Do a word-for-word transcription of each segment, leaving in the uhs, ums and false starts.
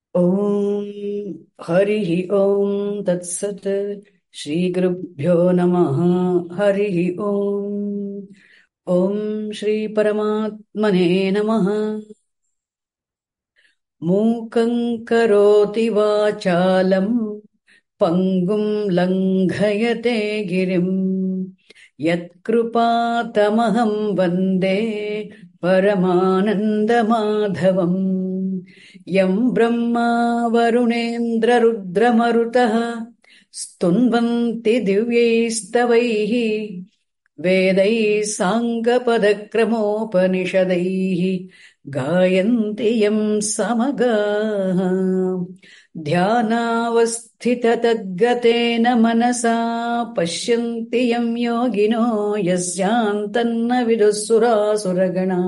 Om Harihi Om Tat Sat Shri Gurubhyo Namaha Harihi Om Om Shri Paramatmane Namaha Mukhaṁ Karoti Vācālam Pangum Langhayate Girim Yat Krupatamaham Vande Paramananda Madhavam Yam Brahma Varunendra Rudra Marutaha Stunvanti Divyaistavaihi Vedai Sanga Padakramopanishadaihi Gayanti Yam Samagaha Dhyanavasthita Tadgatena Manasa Pashyanti Yam Yogino Yasyantanna Vidusura Suragana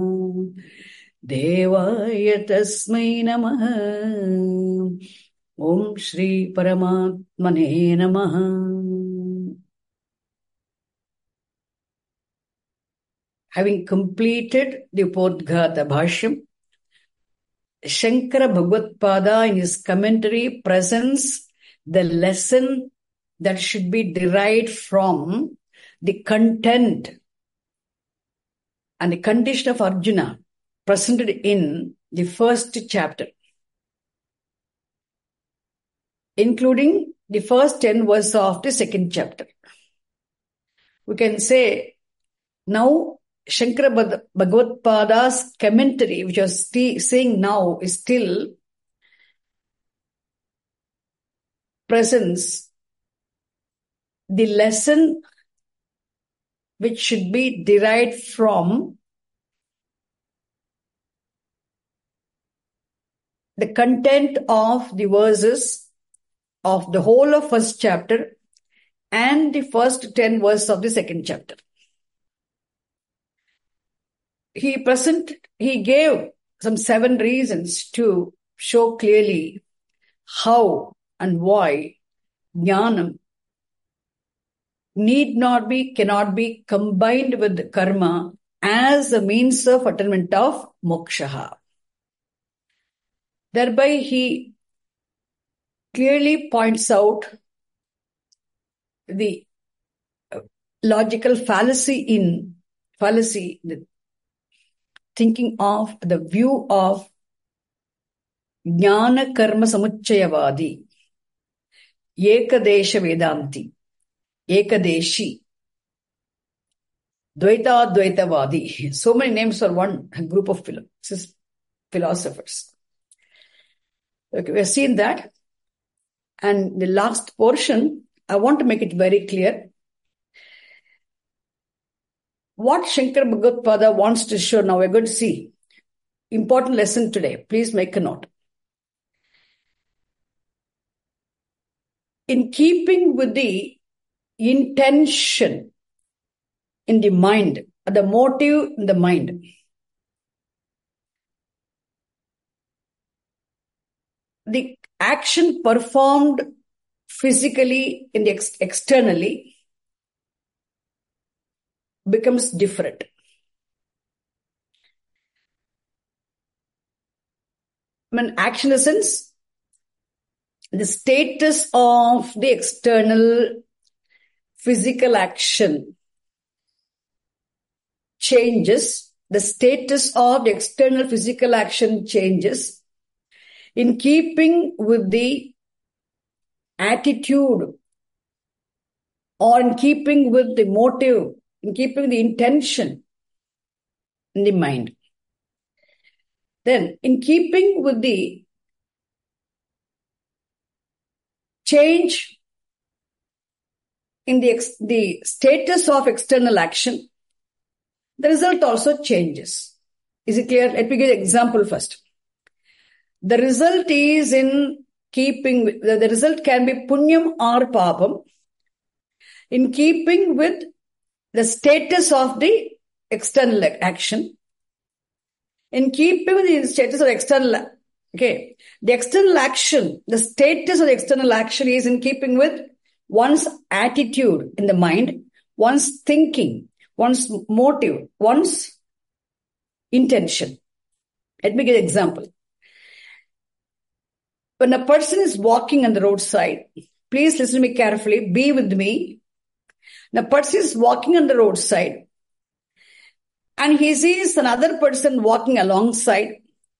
Devaya Tasmai Namaha Om Shri Paramatmane Namaha. Having completed the Upodghata Bhashyam, Shankara Bhagavad-pada in his commentary presents the lesson that should be derived from the content and the condition of Arjuna presented in the first chapter, including the first ten verses of the second chapter. We can say now Shankara Bhagavad-pada's commentary, which I was saying now, is still presents the lesson which should be derived from the content of the verses of the whole of first chapter and the first ten verses of the second chapter. He present, he gave some seven reasons to show clearly how and why jnanam need not be, cannot be combined with karma as a means of attainment of moksha. Thereby he clearly points out the logical fallacy in, fallacy, the thinking of the view of Jnana Karma Samuchayavadi, Ekadesha Vedanti, Ekadeshi, Dvaita Dvaitavadi. So many names for one group of philosophers. Okay, we have seen that. And the last portion, I want to make it very clear. What Shankara Bhagavad-pada wants to show, now we're going to see. Important lesson today. Please make a note. In keeping with the intention in the mind, the motive in the mind, the action performed physically in the ex- externally becomes different. I mean, action in the sense, the status of the external physical action changes, the status of the external physical action changes in keeping with the attitude or in keeping with the motive, in keeping the intention in the mind. Then, in keeping with the change in the, ex- the status of external action, the result also changes. Is it clear? Let me give an example first. The result is in keeping, with, the, the result can be punyam or papam, in keeping with the status of the external action, in keeping with the status of external, okay, the external action, the status of the external action is in keeping with one's attitude in the mind, one's thinking, one's motive, one's intention. Let me give an example. When a person is walking on the roadside, please listen to me carefully, be with me. The person is walking on the roadside and he sees another person walking alongside.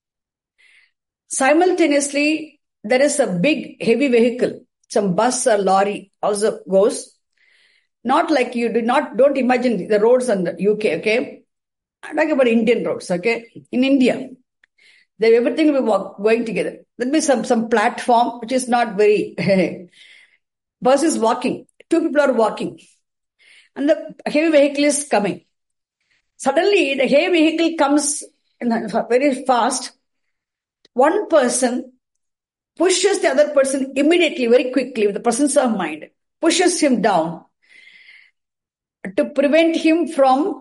Simultaneously, there is a big heavy vehicle, some bus or lorry also goes. Not like you do not, don't imagine the roads in the U K, okay? I'm talking about Indian roads, okay? In India, there everything will be walk, going together. There'll be some, some platform which is not very, bus is walking, two people are walking, and the heavy vehicle is coming. Suddenly, the heavy vehicle comes in a, very fast. One person pushes the other person immediately, very quickly, with the presence of mind, pushes him down to prevent him from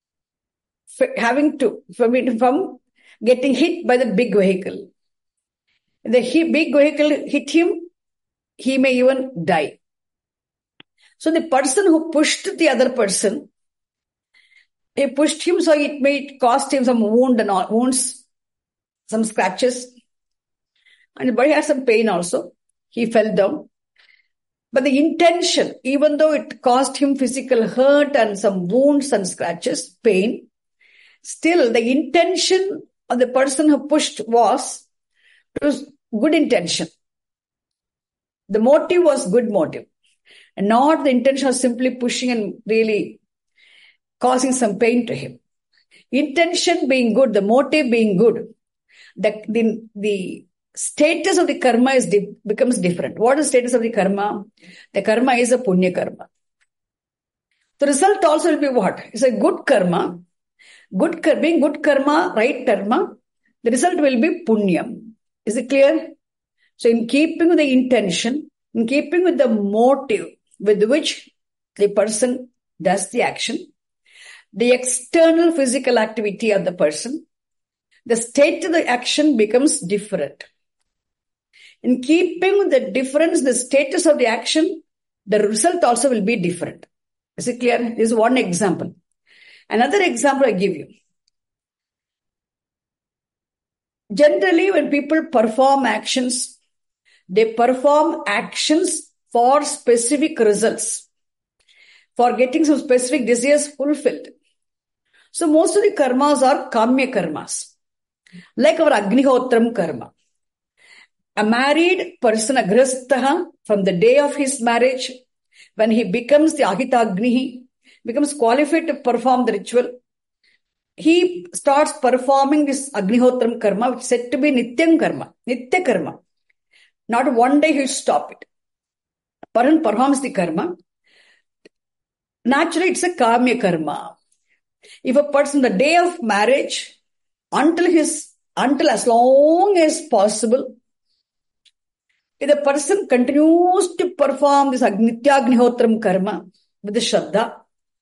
having to, from, from getting hit by the big vehicle. If the big vehicle hit him, he may even die. So the person who pushed the other person, he pushed him, so it may cost him some wound and all, wounds, some scratches. And the body had some pain also. He fell down. But the intention, even though it caused him physical hurt and some wounds and scratches, pain, still the intention of the person who pushed was, it was good intention. The motive was good motive. And not the intention of simply pushing and really causing some pain to him. Intention being good, the motive being good, the, the, the status of the karma is di- becomes different. What is the status of the karma? The karma is a punya karma. The result also will be what? It's a good karma. Good being good karma, right karma, the result will be punyam. Is it clear? So in keeping with the intention, in keeping with the motive with which the person does the action, the external physical activity of the person, the state of the action becomes different. In keeping with the difference, the status of the action, the result also will be different. Is it clear? This is one example. Another example I give you. Generally, when people perform actions, they perform actions for specific results, for getting some specific desires fulfilled. So most of the karmas are kamya karmas, like our Agnihotram karma. A married person, agrastha, from the day of his marriage, when he becomes the Ahitagnihi, becomes qualified to perform the ritual, he starts performing this Agnihotram karma, which is said to be Nityam karma, Nitya karma. Not one day he'll stop it. Paran performs the karma. Naturally, it's a kamya karma. If a person, the day of marriage, until his, until as long as possible, if the person continues to perform this Nitya Agnihotram karma with the Shraddha,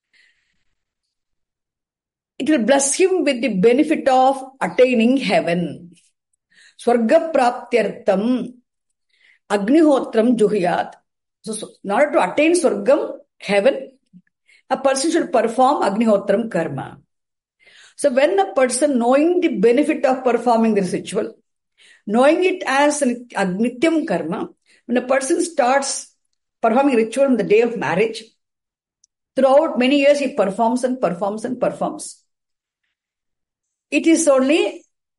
it will bless him with the benefit of attaining heaven. Swarga praptyartam Agnihotram juhyat. So, so, in order to attain Swargam, heaven, a person should perform Agnihotram karma. So when a person, knowing the benefit of performing this ritual, knowing it as a Nityam karma, when a person starts performing ritual on the day of marriage, throughout many years he performs and performs and performs. It is only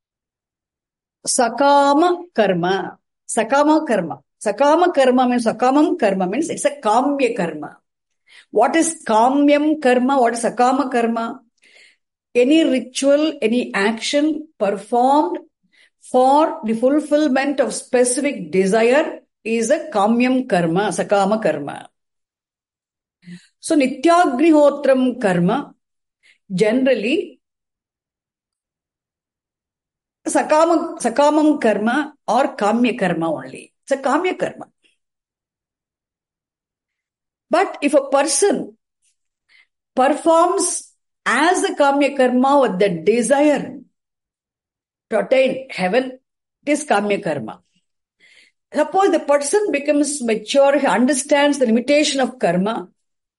Sakama karma. Sakama karma. Sakama karma means, Sakamam karma means it's a Kamya karma. What is Kamyam karma? What is Sakama karma? Any ritual, any action performed for the fulfillment of specific desire is a Kamyam karma, Sakama karma. So Nityagnihotram karma, generally, Sakama, Sakamam karma or Kamya karma only. It's a Kamya karma. But if a person performs as a Kamya karma with the desire to attain heaven, it is Kamya karma. Suppose the person becomes mature, he understands the limitation of karma,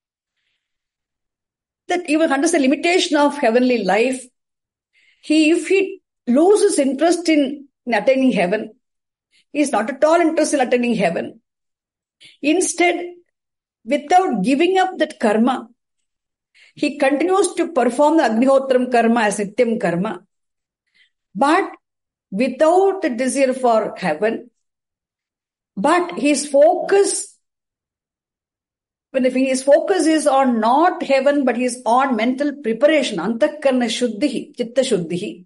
that even understands the limitation of heavenly life, he, if he loses interest in, in attaining heaven, He is not at all interested in attaining heaven. Instead, without giving up that karma, he continues to perform the Agnihotram karma as Nityam karma, but without the desire for heaven. But his focus, when his focus is on not heaven, but he is on mental preparation, Antakarna Shuddhihi, Chitta Shuddhihi.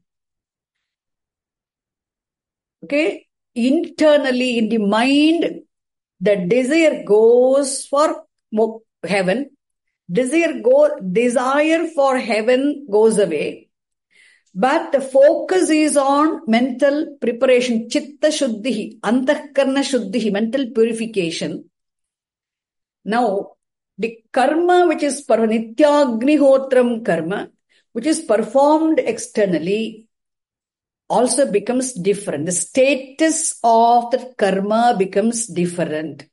Okay, internally in the mind, the desire goes for heaven. Desire go, desire for heaven goes away. But the focus is on mental preparation, Chitta Shuddhihi, Antakarna Shuddhihi, mental purification. Now, the karma which is Nityagnihotram karma, which is performed externally, also becomes different. The status of the karma becomes different.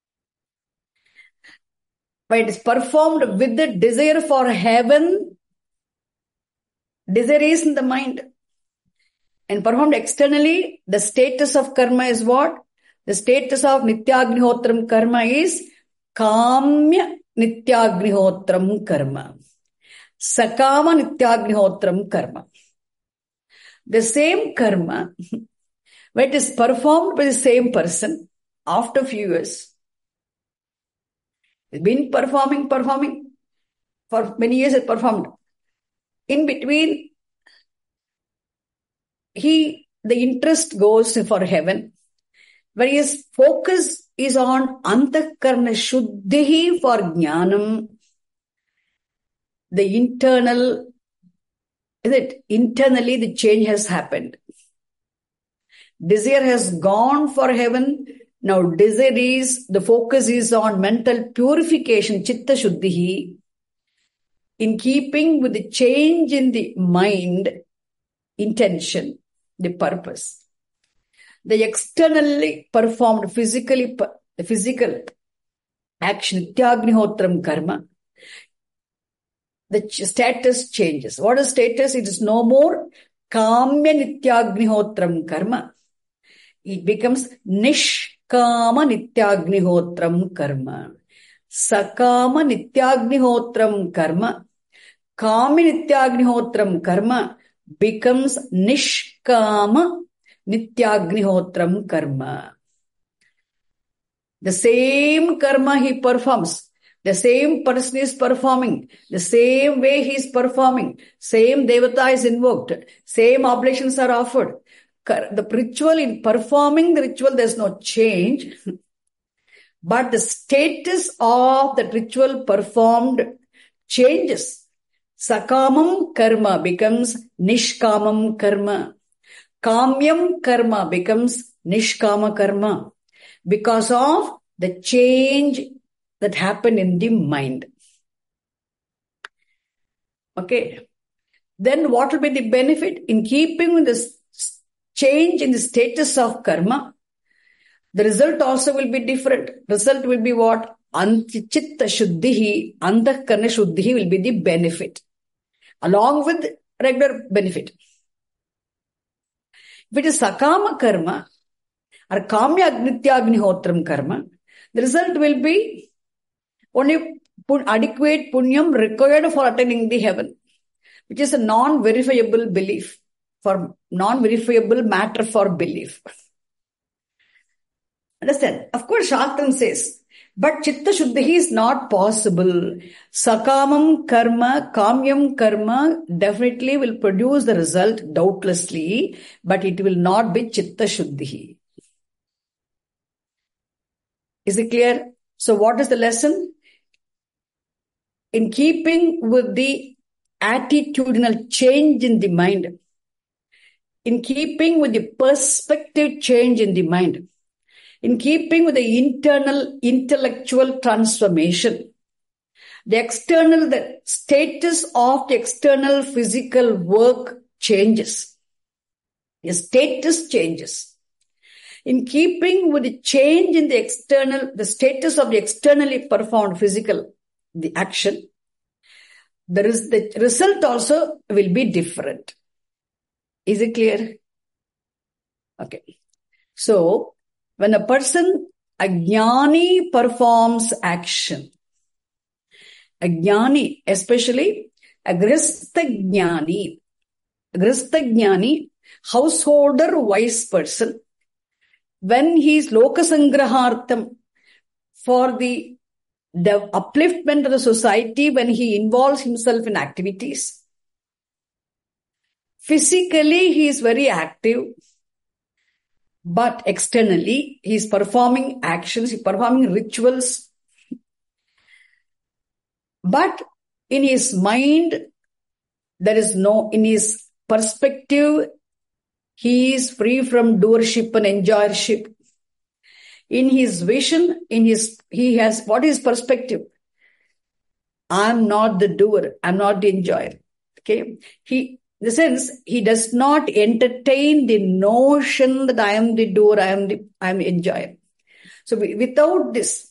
But it is performed with the desire for heaven. Desire is in the mind. And performed externally, the status of karma is what? The status of Nityagnihotram karma is Kamya Nityagnihotram karma. Sakama Nityagnihotram karma. The same karma, when it is performed by the same person after a few years, it's been performing, performing, for many years it performed. In between, he, the interest goes for heaven, where his focus is on Antakarna Shuddhihi for Jnanam, the internal, is it? Internally the change has happened. Desire has gone for heaven. Now desire is, the focus is on mental purification, Chitta Shuddhihi, in keeping with the change in the mind, intention, the purpose. The externally performed physically, the physical action, Nityagnihotram karma, the status changes. What is status? It is no more Kamya Nityagnihotram karma. It becomes Nishkama Nityagnihotram karma. Sakama Nityagnihotram karma. Kami Nityagnihotram karma becomes Nishkama Nityagnihotram karma. The same karma he performs. The same person is performing. The same way he is performing. Same devata is invoked. Same oblations are offered. The ritual, in performing the ritual, there is no change. But the status of the ritual performed changes. Sakamam karma becomes Nishkamam karma. Kamyam karma becomes Nishkama karma. Because of the change that happened in the mind. Okay. Then what will be the benefit? In keeping with this change in the status of karma, the result also will be different. Result will be what? Antichitta Shuddhihi, Antakarna Shuddhihi will be the benefit. Along with regular benefit. If it is Sakama karma or Kamya Nityagnihotram karma, the result will be only adequate punyam required for attaining the heaven, which is a non-verifiable belief, for non-verifiable matter for belief. Understand? Of course, Shastram says, but Chitta Shuddhihi is not possible. Sakamam karma, Kamyam karma definitely will produce the result, doubtlessly, but it will not be Chitta Shuddhihi. Is it clear? So what is the lesson? In keeping with the attitudinal change in the mind, in keeping with the perspective change in the mind, in keeping with the internal intellectual transformation, the external, the status of the external physical work changes. The status changes. In keeping with the change in the external, the status of the externally performed physical, the action, there is the result also will be different. Is it clear? Okay. So, When a person, a jnani, performs action, a jnani, especially a grihastha jnani, a grihastha jnani, householder wise person, when he is lokasangrahartham, for the, the upliftment of the society, when he involves himself in activities, physically he is very active, but externally he is performing actions, he is performing rituals. But in his mind, there is no, in his perspective, he is free from doership and enjoyership. In his vision, in his, he has, what is perspective? I'm not the doer, I'm not the enjoyer. Okay? He, in the sense, he does not entertain the notion that I am the doer, I am the, I am the enjoyer. So without this,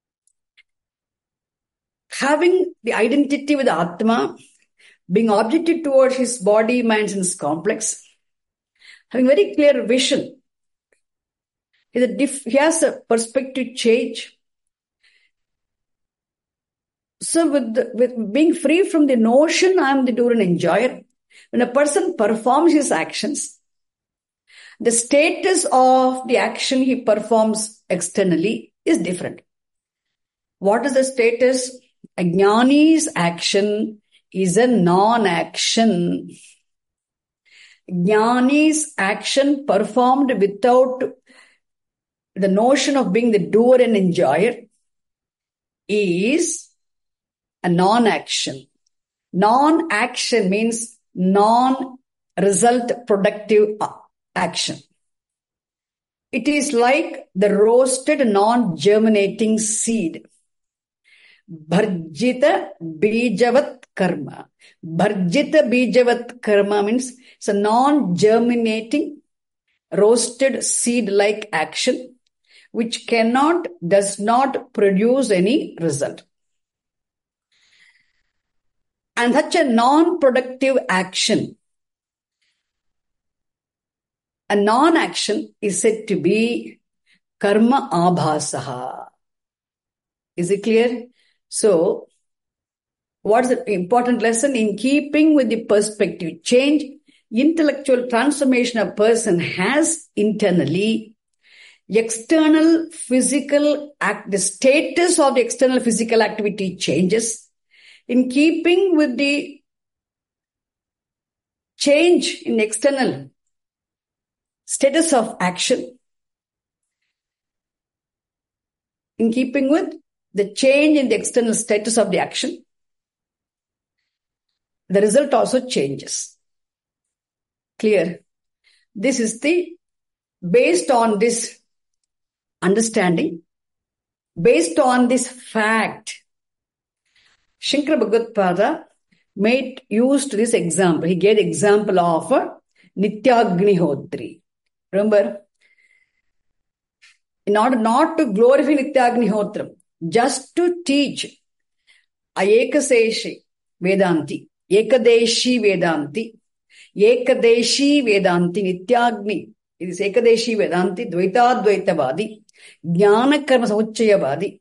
having the identity with the Atma, being objective towards his body, mind, and complex, having very clear vision, he has a, diff, he has a perspective change. So with, the, with being free from the notion I am the doer and enjoyer, when a person performs his actions, the status of the action he performs externally is different. What is the status? A jnani's action is a non-action. Jnani's action performed without the notion of being the doer and enjoyer is a non-action. Non-action means non-result productive action. It is like the roasted non-germinating seed. Bharjita bijavat karma. Bharjita bijavat karma means it's a non-germinating, roasted seed-like action which cannot, does not produce any result. And such a non-productive action, a non-action is said to be karma abhasaha. Is it clear? So, what is the important lesson? In keeping with the perspective change, intellectual transformation a person has internally, external physical act, the status of the external physical activity changes. In keeping with the change in external status of action, in keeping with the change in the external status of the action, the result also changes. Clear? This is the, based on this understanding, based on this fact, Shankara Bhagavad made use to this example. He gave the example of Nityagnihotri. Remember, in order not to glorify Nityagnihotram, just to teach Ayekaseshi Vedanti, Ekadeshi Vedanti, Ekadeshi Vedanti, Nityagni, it is Ekadeshi Vedanti, Dvaita Dvaitavadi, Jnana Karma Samuchayavadi.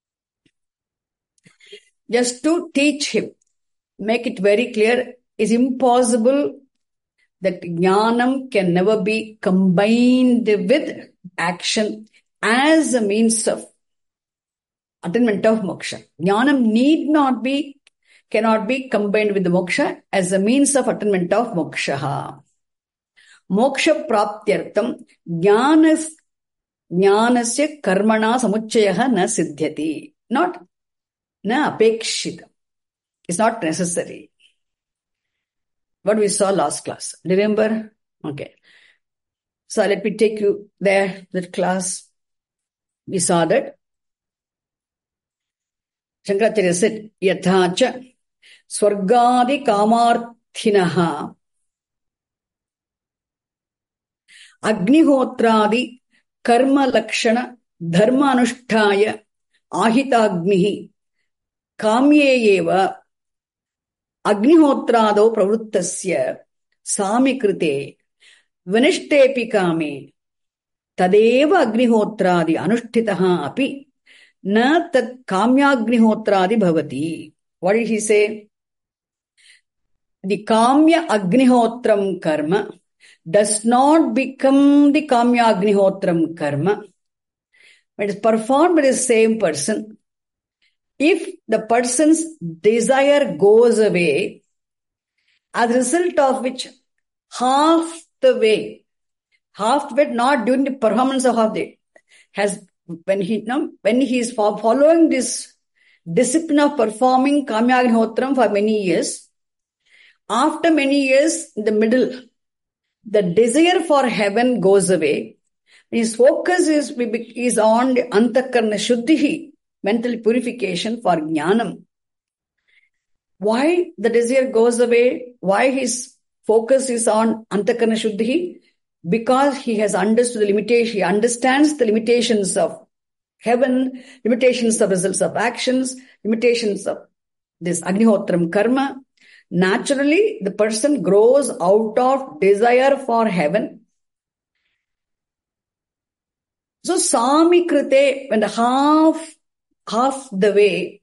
Just to teach him, make it very clear, it's impossible that jnanam can never be combined with action as a means of attainment of moksha. Jnanam need not be, cannot be combined with the moksha as a means of attainment of moksha. Moksha praptyartam jnanas, jnanasya karmana samuchayaha na siddhyati. Not na apekshita. It's not necessary. What we saw last class. Remember? Okay. So let me take you there, that class. We saw that. Shankaracharya said, Yathacha Swargadi Kamarthinaha Agnihotradi Karma Lakshana Dharma Anushtaya Ahitagnihi Kamyeyeva Agnihotrado Pravrittasya Sami Krite Vinishhtepi Kame Tadeva Agnihotradi Anushtitaha api na tat Kamyagnihotradi bhavati. What did he say? The Kamya Agnihotram karma does not become the Kamya Agnihotram karma. It is performed by the same person. If the person's desire goes away, as a result of which half the way, half the way, not during the performance of half the day, has when he no, when he is following this discipline of performing Kamya Agnihotram for many years, after many years, in the middle, the desire for heaven goes away. His focus is, is on the Antakarna Shuddhi, mental purification for Jnanam. Why the desire goes away? Why his focus is on Antakarna Shuddhi? Because he has understood the limitation, he understands the limitations of heaven, limitations of results of actions, limitations of this Agnihotram karma. Naturally, the person grows out of desire for heaven. So, Sami Krite, when the half, half the way,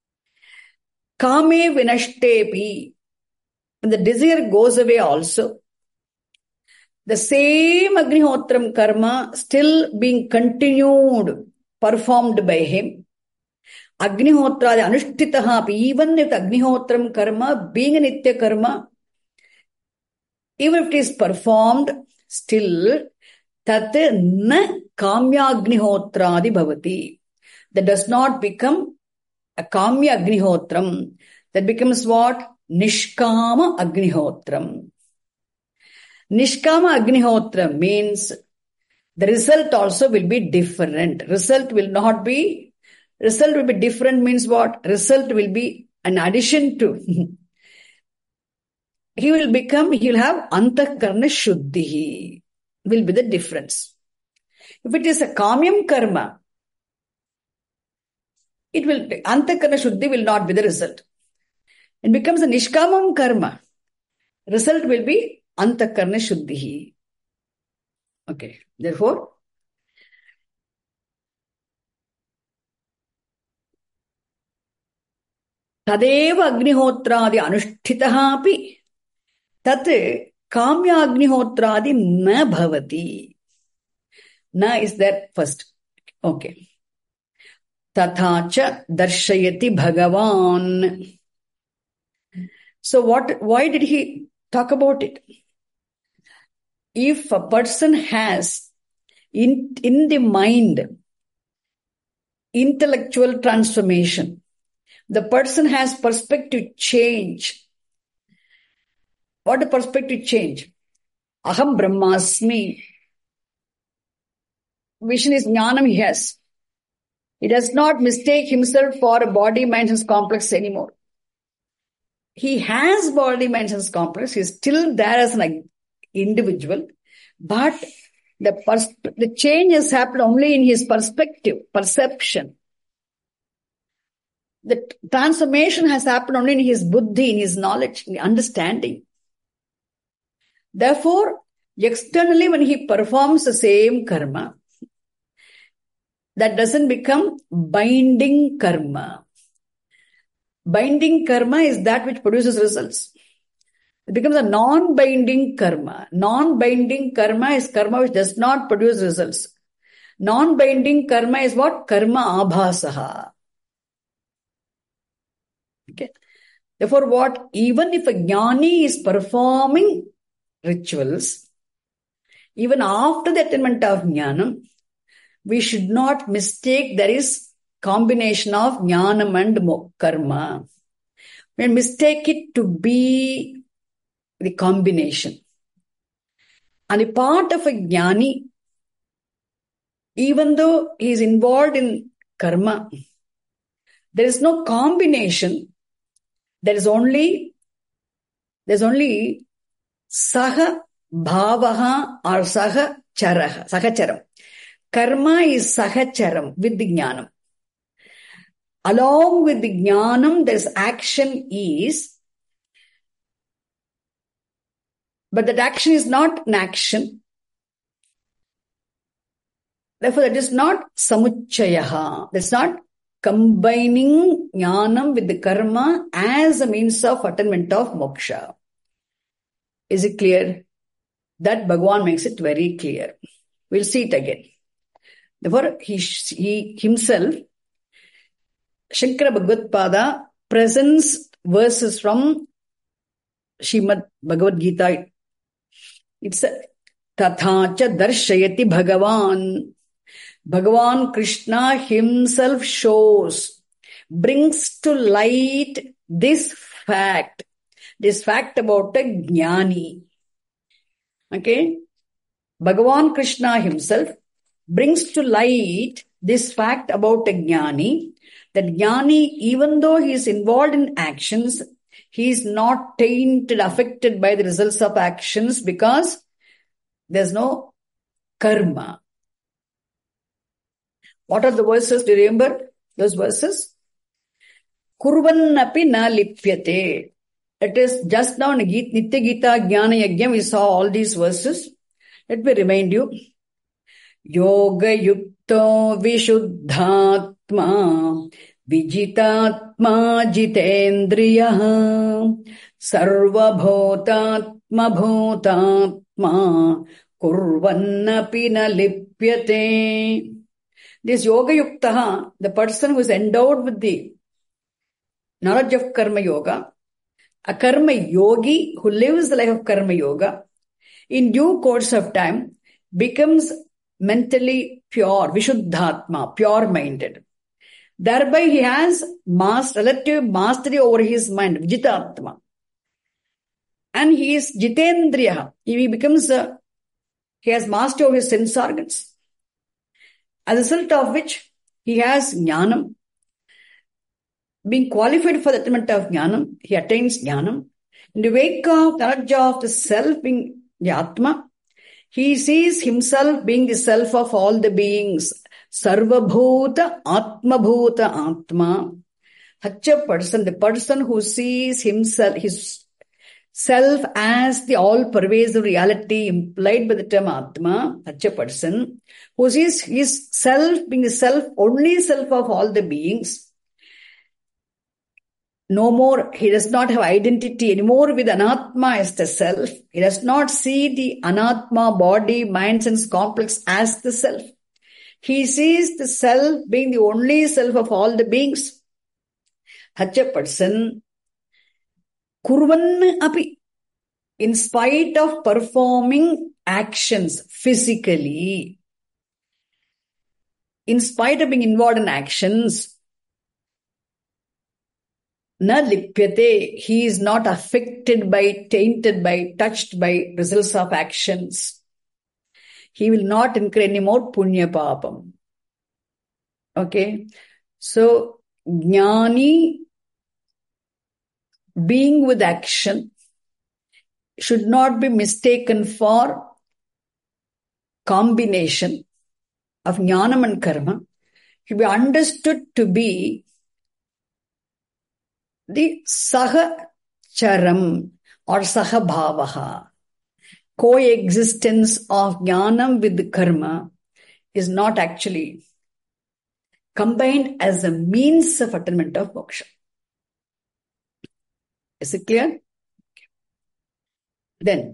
Kame Vinashtepi, when the desire goes away also, the same Agnihotram karma still being continued, performed by him. Agnihotra Anushtitaha, even if the Agnihotram karma being a Nitya karma, even if it is performed, still Tat na Kamya Agnihotradi bhavati. That does not become a Kamya Agnihotram. That becomes what? Nishkama Agnihotram. Nishkama Agnihotram means the result also will be different. Result will not be, result will be different means what? Result will be an addition to. He will become, he will have Antakarna Shuddhi. Will be the difference. If it is a Kamyam karma, it will, Antakarna Shuddhi will not be the result. It becomes a Nishkamam karma. Result will be Antakarna Shuddhi. Okay. Therefore, Tadeva Agnihotradi Anushtitaha api tat Kamya Agnihotradi na bhavati. Na is there first. Okay. Tathacha darshayati Bhagavan. So what, why did he talk about it? If a person has in, in the mind intellectual transformation, the person has perspective change. What a perspective change? Aham Brahmasmi. Vision is jnanam he has. He does not mistake himself for a body, mind, sense complex anymore. He has body, mind, sense complex. He is still there as an individual. But the, pers- the change has happened only in his perspective, perception. The transformation has happened only in his buddhi, in his knowledge, in the understanding. Therefore, externally when he performs the same karma, that doesn't become binding karma. Binding karma is that which produces results. It becomes a non-binding karma. Non-binding karma is karma which does not produce results. Non-binding karma is what? Karma abhasaha. Okay. Therefore what? Even if a jnani is performing rituals, even after the attainment of jnanam, we should not mistake there is combination of jnanam and karma. We mistake it to be the combination. And a part of a jnani, even though he is involved in karma, there is no combination. There is only, there is only saha bhavaha or saha charaha, sahacharam. Karma is sahacharam with the jnanam. Along with the jnanam, there is action is, but that action is not an action. Therefore, that is not samuchayaha. That's not combining jnanam with the karma as a means of attainment of moksha. Is it clear? That Bhagavan makes it very clear. We'll see it again. Therefore, he, he himself, Shankara Bhagavad Pada, presents verses from Srimad Bhagavad Gita. It's a Tathacha Darshayati Bhagavan. Bhagavan Krishna himself shows, brings to light this fact, this fact about a jnani. Okay? Bhagavan Krishna himself brings to light this fact about a jnani, that jnani, even though he is involved in actions, he is not tainted, affected by the results of actions because there's no karma. What are the verses? Do you remember those verses? Kurvannapi na lipyate. It is just now in Nitya Gita Jnana Yajna, we saw all these verses. Let me remind you. Yoga yukto vishuddhatma vijitatma jitendriyaha sarva bhotatma bhotatma kurvannapi na lipyate. This Yoga Yuktaha, the person who is endowed with the knowledge of Karma Yoga, a Karma Yogi who lives the life of Karma Yoga, in due course of time becomes mentally pure, Vishuddhatma, pure-minded. Thereby he has master, relative mastery over his mind, Vijitatma. And he is Jitendriya. He becomes, a, he has mastery over his sense organs. As a result of which, he has jnanam. Being qualified for the attainment of jnanam, he attains jnanam. In the wake of the knowledge of the self being the Atma, he sees himself being the self of all the beings. Sarvabhuta Atmabhuta Atma. Such a person, the person who sees himself, his self as the all-pervasive reality implied by the term Atma, such a person who sees his self being the self, only self of all the beings. No more, he does not have identity anymore with Anatma as the self. He does not see the Anatma, body, mind, sense complex as the self. He sees the self being the only self of all the beings. Such a person, Kurvan api, in spite of performing actions physically, in spite of being involved in actions, na lipyate, he is not affected by, tainted by, touched by results of actions. He will not incur any more punya papam. Okay? So, jnani, being with action, should not be mistaken for combination of jnanam and karma. Should be understood to be the saha charam or saha bhavaha. Coexistence of jnanam with the karma is not actually combined as a means of attainment of moksha. Is it clear? Then,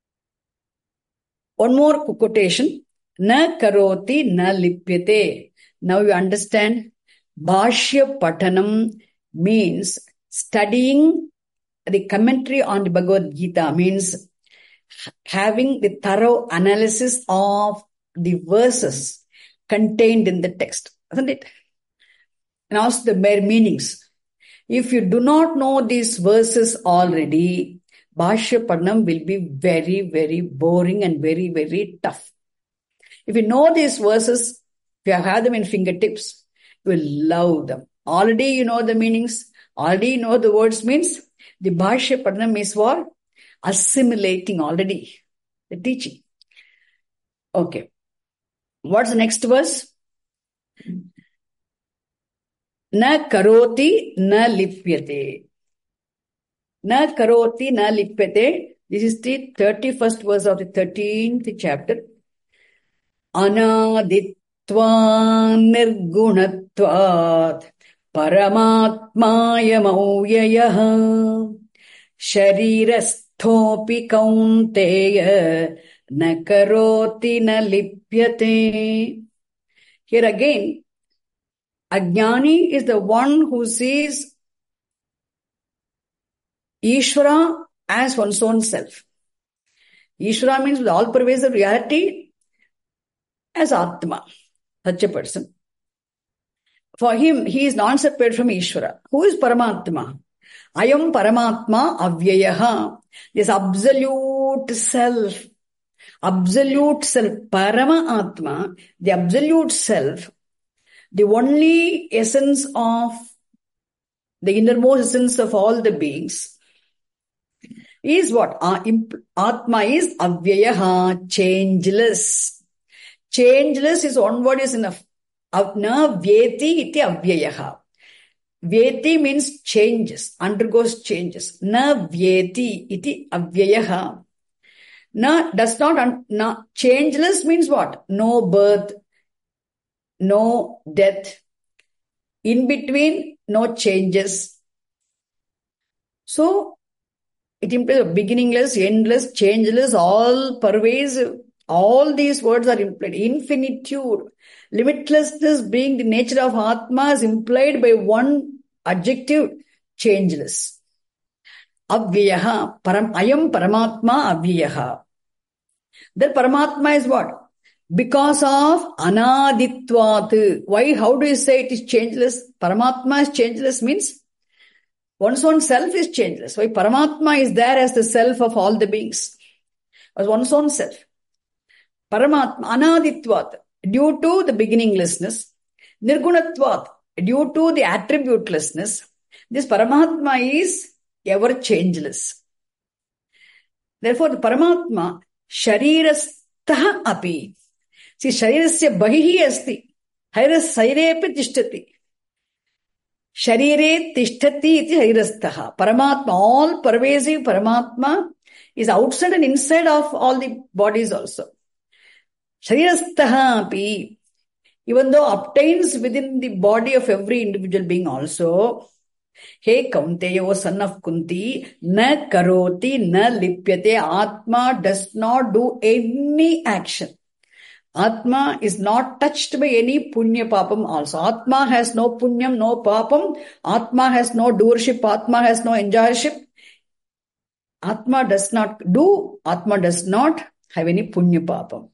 one more quotation. Na karoti na lipyate. Now you understand. Bhashya patanam means studying the commentary on the Bhagavad Gita, means having the thorough analysis of the verses contained in the text, isn't it? And also the bare meanings. If you do not know these verses already, Bhashya Padanam will be very, very boring and very, very tough. If you know these verses, if you have them in fingertips, you will love them. Already you know the meanings, already you know the words means, the Bhashya Padanam is for assimilating already the teaching. Okay. What's the next verse? Na karoti na lipyate. Na karoti na lipyate. This is the thirty-first verse of the thirteenth chapter. Anadit nirgunatvat paramatmayamauyayaha sharirasthopi kaunteya na karoti na lipyate. Here again, Ajnani is the one who sees Ishvara as one's own self. Ishvara means the all-pervasive reality as Atma, such a person. For him, he is non-separate from Ishvara. Who is Paramatma? Ayam Paramatma Avyayaha. This absolute self. Absolute self. Parama Atma, the absolute self, the only essence of, the innermost essence of all the beings, is what? Atma is Avyayaha, changeless. Changeless is one word is enough. Na vyeti iti avyayaha. Vyeti means changes, undergoes changes. Na vyeti iti avyayaha. Na does not, na, changeless means what? No birth, no death. In between, no changes. So, it implies beginningless, endless, changeless, all pervasive. All these words are implied. Infinitude, limitlessness being the nature of Atma is implied by one adjective, changeless. Avyayaha, param, ayam Paramatma Avyayaha. Then Paramatma is what? Because of Anaditvat. Why? How do you say it is changeless? Paramatma is changeless means one's own self is changeless. Why? Paramatma is there as the self of all the beings. As one's own self. Paramatma, Anaditvat, due to the beginninglessness. Nirgunatvat, due to the attributelessness. This Paramatma is ever changeless. Therefore, the Paramatma, Sharirastha api. See, Sharirasya bahihi asti. Hairas sairepi tishtati. Sharire tishtati iti hairastaha. Paramatma, all pervasive Paramatma is outside and inside of all the bodies also. Sharirastha api. Even though obtains within the body of every individual being also. Hey Kaunteya, O son of Kunti, na karoti na lipyate. Atma does not do any action. Atma is not touched by any punya papam also. Atma has no punyam, no papam. Atma has no doership. Atma has no enjoyership. Atma does not do. Atma does not have any punya papam.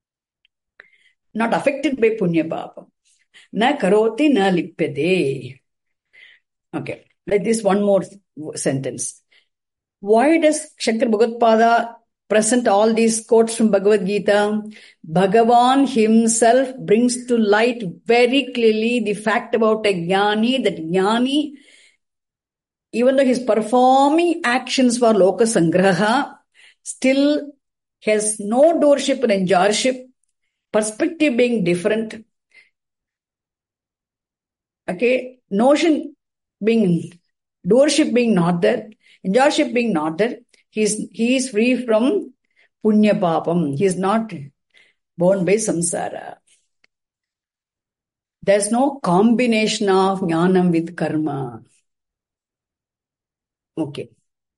Not affected by punya papam. Na karoti na lipyate. Okay, like this one more sentence. Why does Shankar Bhagavad present all these quotes from Bhagavad Gita? Bhagavan himself brings to light very clearly the fact about a jnani, that jnani, even though he's performing actions for loka sangraha, still has no doership and enjoyership, perspective being different. Okay, notion being, doership being not there, enjoyership being not there, he is, he is free from punya papam. He is not born by samsara. There's no combination of jnanam with karma. Okay.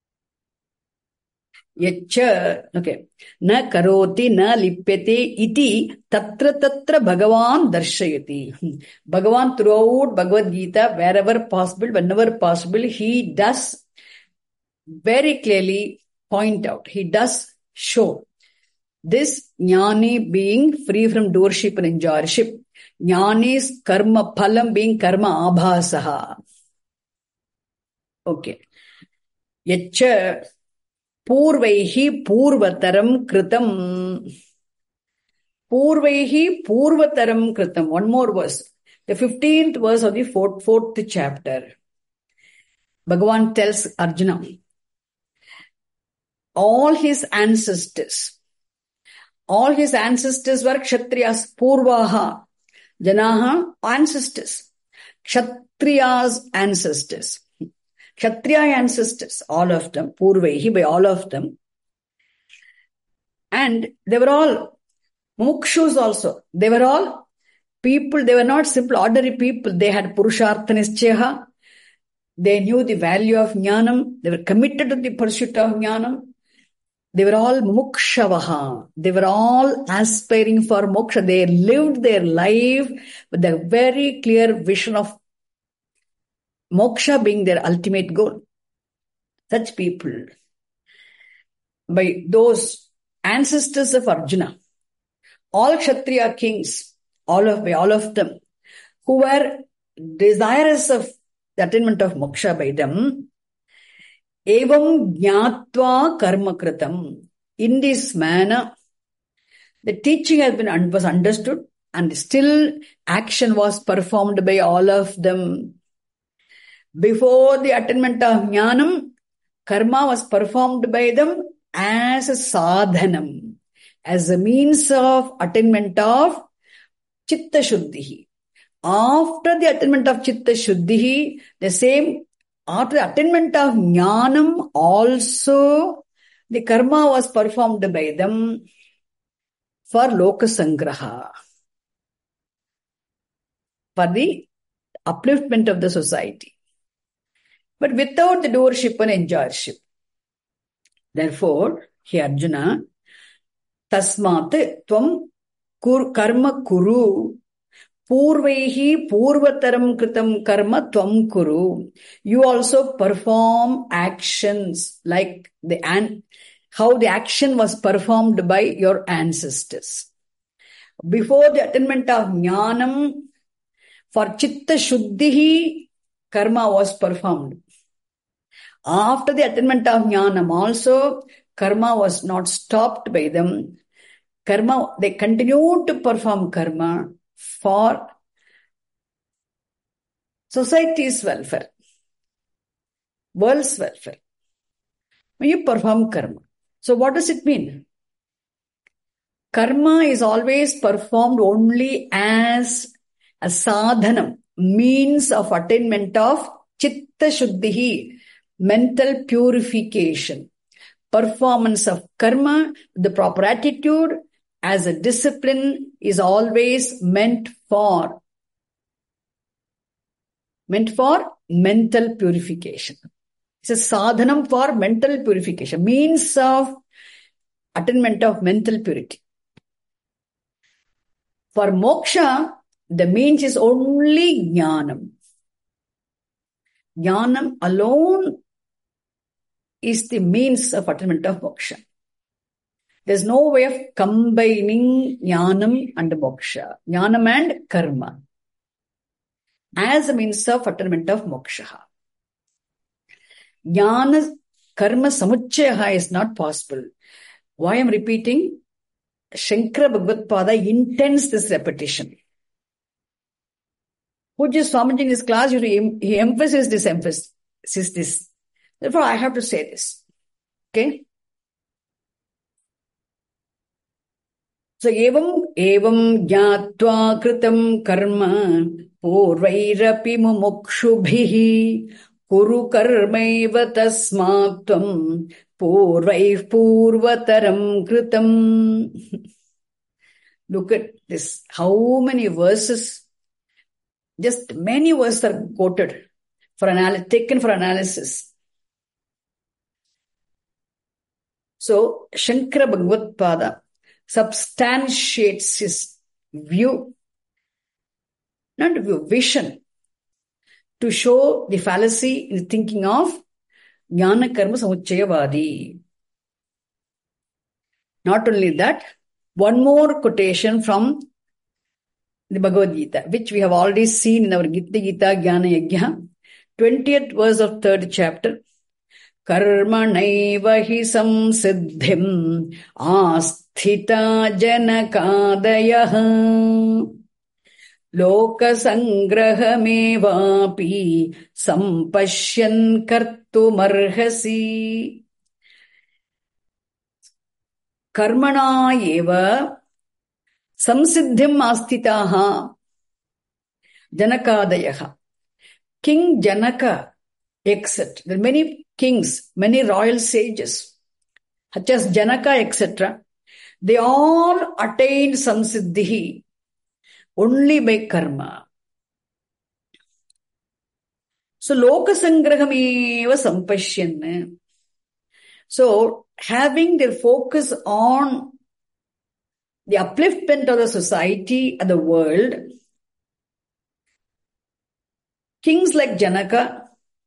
Yacha, okay. Na karoti na lipyate iti tatra tatra Bhagavan darshayati. Bhagavan throughout Bhagavad Gita, wherever possible, whenever possible, he does very clearly point out. He does show this jnani being free from doership and enjoyership. Jnani's karma phalam being karma abhasaha. Okay. Yacha Purvaihi purvataram kritam. Purvaihi purvataram kritam. One more verse. The fifteenth verse of the fourth, fourth chapter. Bhagavan tells Arjuna, all his ancestors, all his ancestors were Kshatriyas, Purvaha, Janaha, ancestors. Kshatriya's ancestors. Kshatriya ancestors, all of them, Purvaihi, by all of them. And they were all Mukshus also. They were all People, they were not simple ordinary people. They had Purushartha Nischaya. They knew the value of Jnanam. They were committed to the pursuit of Jnanam. They were all mukshavaha. They were all aspiring for moksha. They lived their life with a very clear vision of moksha being their ultimate goal. Such people, by those ancestors of Arjuna, all Kshatriya kings, all of, by all of them, who were desirous of the attainment of moksha by them, evam jnatva karma kritam. In this manner, the teaching has been was understood and still action was performed by all of them. Before the attainment of jnanam, karma was performed by them as a sadhanam, as a means of attainment of chitta shuddhi. After the attainment of chitta shuddhi, the same, after the attainment of jnanam also, the karma was performed by them for loka sangraha, for the upliftment of the society, but without the doership and enjoyership. Therefore, he Arjuna, tasmat tvam kur, karma kuru, purvaihi purvataram kritam karma tvam kuru. You also perform actions like the an, how the action was performed by your ancestors. Before the attainment of jnanam, for chitta shuddhi, karma was performed. After the attainment of jnanam also, karma was not stopped by them. Karma, they continued to perform karma for society's welfare, world's welfare. When you perform karma, so what does it mean? Karma is always performed only as a sadhanam, means of attainment of chitta shuddhi, mental purification. Performance of karma, the proper attitude as a discipline is always meant for, meant for mental purification. It's a sadhanam for mental purification, means of attainment of mental purity. For moksha, the means is only jnanam. Jnanam alone is the means of attainment of moksha. There's no way of combining jnanam and moksha, jnanam and karma, as a means of attainment of moksha. Jnana karma samuchaya is not possible. Why I'm repeating? Shankara Bhagavad-pada intends this repetition. Pujya Swamiji in his class, he emphasized this, emphasis this. Therefore, I have to say this. Okay? So, evam, evam jnatva kritam karma purvairapi mumukshubhihi kuru karmaiva tasmatvam purvaih purvataram kritam. Look at this. How many verses? Just many verses are quoted, for analysis, taken for analysis. So, Shankara Bhagavad-pada substantiates his view, not view, vision, to show the fallacy in the thinking of Jnana Karma Samuchayavadi. Not only that, one more quotation from the Bhagavad Gita, which we have already seen in our Gita Gita Jnana Yajna, twentieth verse of third chapter. Karma naiva hi samsiddhim asthita janakadayaha loka sangrahamevapi sampashyan kartumarhasi. Karmana eva samsiddhim asthitaha janakadayaha. King Janaka, et cetera. There are many kings, many royal sages, such as Janaka, et cetera. They all attained samsiddhi only by karma. So, lokasangraham eva sampashyan. So, having their focus on the upliftment of the society and the world, kings like Janaka,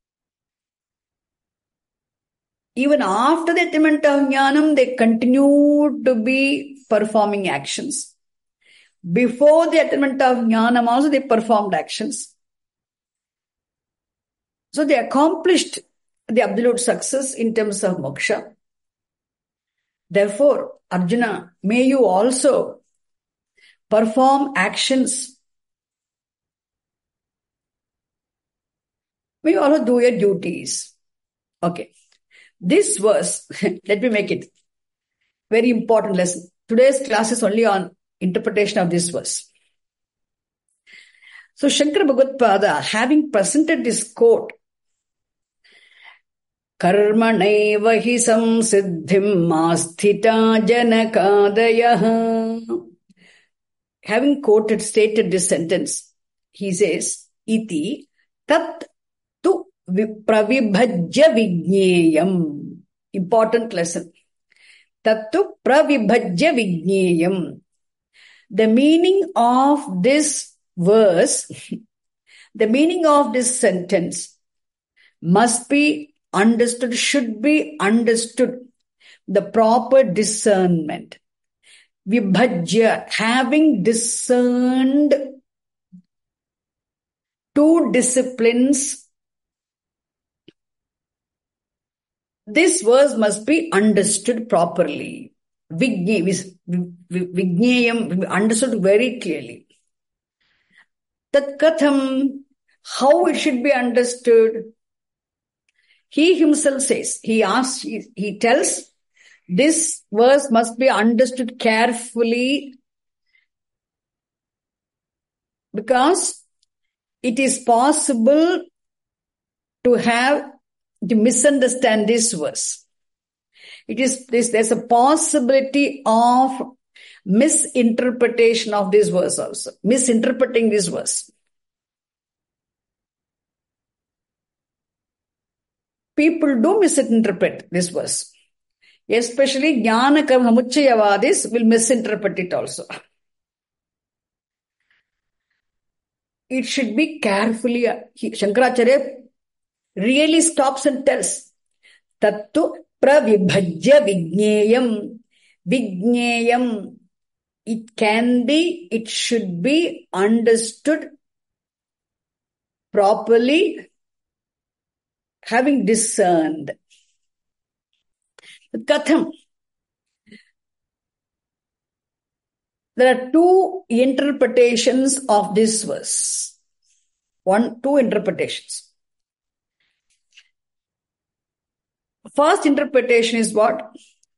even after the attainment of Jnanam, they continued to be performing actions. Before the attainment of Jnanam also, they performed actions. So they accomplished the absolute success in terms of moksha. Therefore, Arjuna, may you also perform actions. May you also do your duties. Okay. This verse, let me make it very important lesson. Today's class is only on interpretation of this verse. So Shankara Bhagavad-pada, having presented this quote, Karmanaiva hi samsiddhim masthita janakadayah. Having quoted, stated this sentence, he says, Iti tat tu pravibhajya vijneyam. Important lesson. Tattu pravibhajya vijneyam. The meaning of this verse, the meaning of this sentence must be understood, should be understood, the proper discernment. Vibhajya, having discerned two disciplines, this verse must be understood properly. Vijneyam, understood very clearly. Tat katham, how it should be understood? He himself says, he asks, he, he tells, this verse must be understood carefully because it is possible to have, to misunderstand this verse. It is this, there's a possibility of misinterpretation of this verse also, misinterpreting this verse. People do misinterpret this verse. Especially Jnana Karma Samuchayavadis will misinterpret it also. It should be carefully, Shankaracharya really stops and tells, Tattu pravibhajya vijneyam. Vijneyam, it can be, it should be understood properly, having discerned. Katham. There are two interpretations of this verse. One, two interpretations. First interpretation is what?